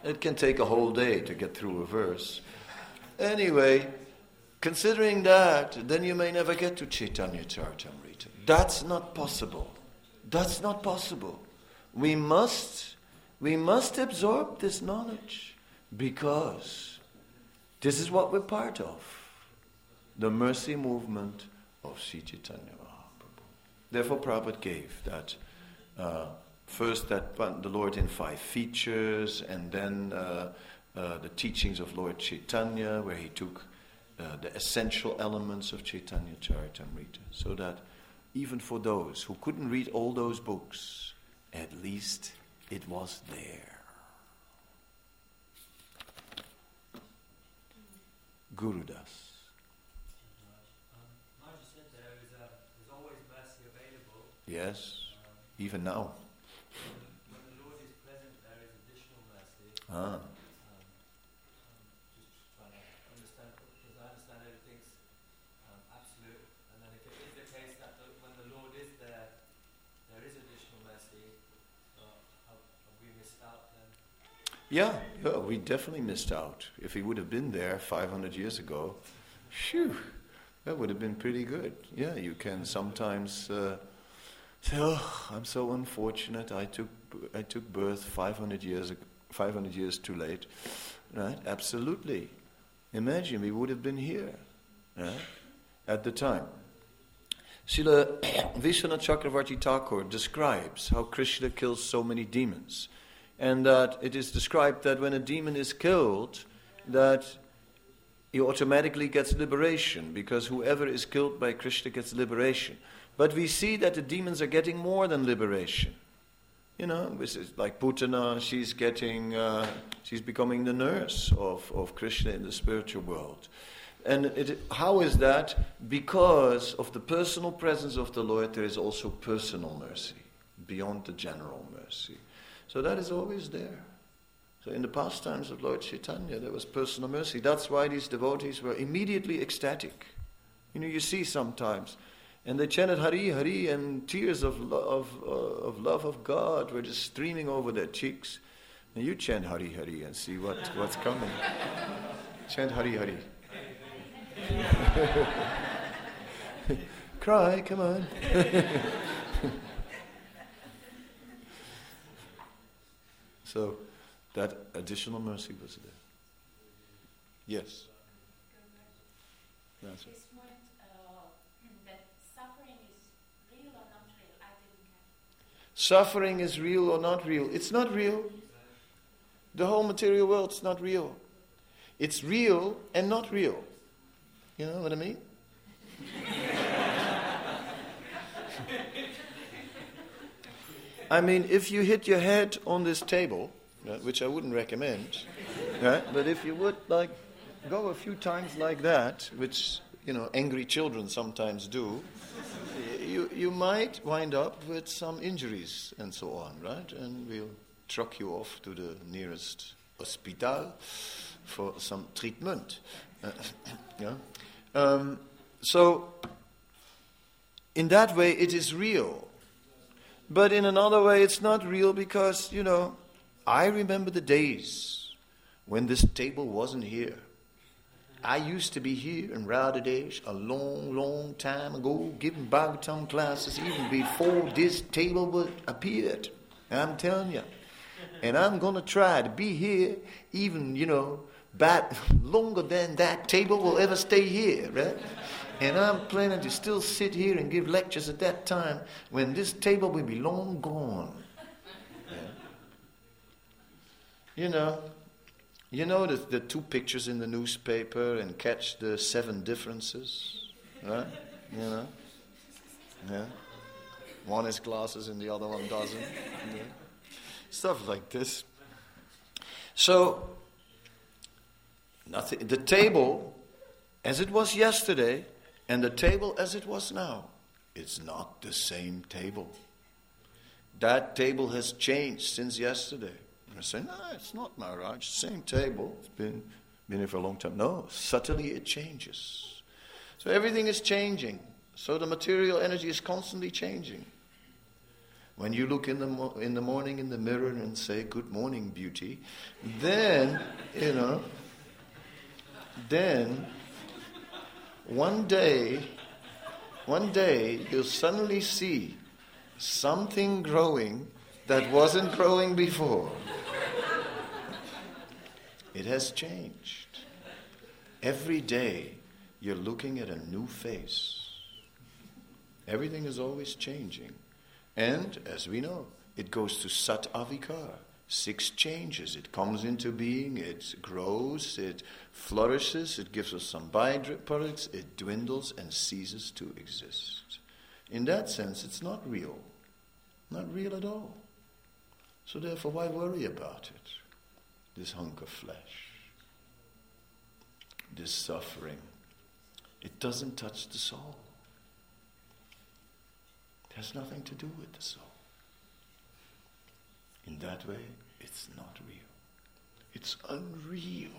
It can take a whole day to get through a verse. Anyway, considering that, then you may never get to Chaitanya Charitamrita. That's not possible. That's not possible. We must, we must absorb this knowledge because this is what we're part of. The mercy movement of Sri Chaitanya Mahaprabhu. Therefore, Prabhupada gave that uh, first that the Lord in five features, and then uh, uh, the teachings of Lord Chaitanya, where he took uh, the essential elements of Chaitanya Charitamrita, so that even for those who couldn't read all those books, at least it was there. Gurudas. Yes, um, even now. When the Lord is present, there is additional mercy. Ah. Um, um, just trying to understand, because I understand everything's um, absolute, and then if it is the case that the, when the Lord is there, there is additional mercy, uh, have, have we missed out then? Yeah, yeah, we definitely missed out. If he would have been there five hundred years ago, phew, that would have been pretty good. Yeah, you can sometimes... Uh, say, oh, I'm so unfortunate. I took I took birth five hundred years five hundred years too late, right? Absolutely. Imagine we would have been here, right? At the time. Srila Vishwanath Chakravarti Thakur describes how Krishna kills so many demons, and that it is described that when a demon is killed, that he automatically gets liberation, because whoever is killed by Krishna gets liberation. But we see that the demons are getting more than liberation. You know, this is like Putana, she's getting, uh, she's becoming the nurse of, of Krishna in the spiritual world. And it, how is that? Because of the personal presence of the Lord, there is also personal mercy, beyond the general mercy. So that is always there. So in the pastimes of Lord Chaitanya, there was personal mercy. That's why these devotees were immediately ecstatic. You know, you see sometimes... And they chanted Hari, Hari, and tears of, lo- of, uh, of love of God were just streaming over their cheeks. And you chant Hari, Hari and see what, what's coming. Chant Hari, Hari. Cry, come on. So, that additional mercy was there. Yes. That's it. Suffering is real or not real? It's not real. The whole material world's not real. It's real and not real. You know what I mean? I mean, if you hit your head on this table, uh, which I wouldn't recommend, uh, but if you would like go a few times like that, which, you know, angry children sometimes do, You, you might wind up with some injuries and so on, right? And we'll truck you off to the nearest hospital for some treatment. Uh, yeah. Um, so, in that way, it is real. But in another way, it's not real because, you know, I remember the days when this table wasn't here. I used to be here in Radhadesh a long, long time ago, giving Bhagavatam classes even before this table would appeared. I'm telling you. And I'm going to try to be here even, you know, bad, longer than that table will ever stay here, right? And I'm planning to still sit here and give lectures at that time when this table will be long gone. Yeah. You know, You know the, the two pictures in the newspaper and catch the seven differences, right? You know, yeah. One has glasses and the other one doesn't. Yeah. Stuff like this. So, nothing. The table, as it was yesterday, and the table as it was now, it's not the same table. That table has changed since yesterday. I say, no, it's not, Maharaj. Same table. It's been, been here for a long time. No, subtly it changes. So everything is changing. So the material energy is constantly changing. When you look in the mo- in the morning in the mirror and say, "Good morning, beauty," then, you know, then one day, one day you'll suddenly see something growing that wasn't growing before. It has changed. Every day you're looking at a new face. Everything is always changing. And, as we know, it goes to Sat Avikar. Six changes. It comes into being, it grows, it flourishes, it gives us some byproducts, it dwindles and ceases to exist. In that sense, it's not real. Not real at all. So therefore, why worry about it? This hunk of flesh, this suffering, it doesn't touch the soul. It has nothing to do with the soul. In that way, it's not real. It's unreal.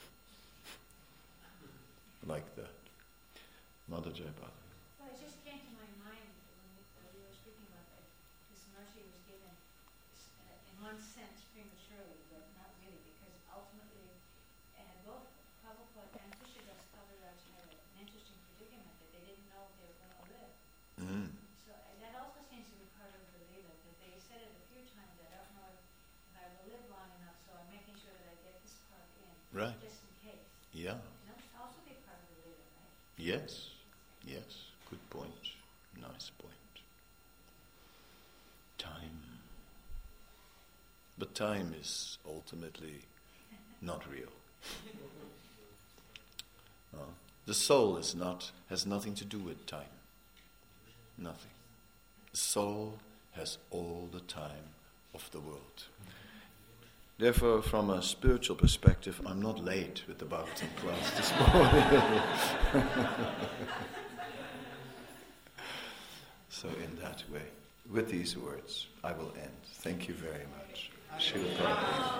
Like that. Mother Jayapatha. Well, it just came to my mind when we, uh, we were speaking about that. This mercy was given, uh, in one sense, prematurely, but not really, because ultimately, uh, both Prabhupada and Krishnadas Kaviraj had an interesting predicament that they didn't know if they were going to live. Mm. So uh, that also seems to be part of the Leela, that they said it a few times. I don't know if, if I will live long enough, so I'm making sure that I get this part in, Right. just in case. Yeah. That must also be part of the Leela, right? Yes. Yes. Good point. Nice point. Time. But time is ultimately not real. Uh, the soul is not has nothing to do with time. Nothing. The soul has all the time of the world. Therefore, from a spiritual perspective, I'm not late with the Bhagavatam class this morning. So in that way, with these words, I will end. Thank you very much. Srila Prabhupada.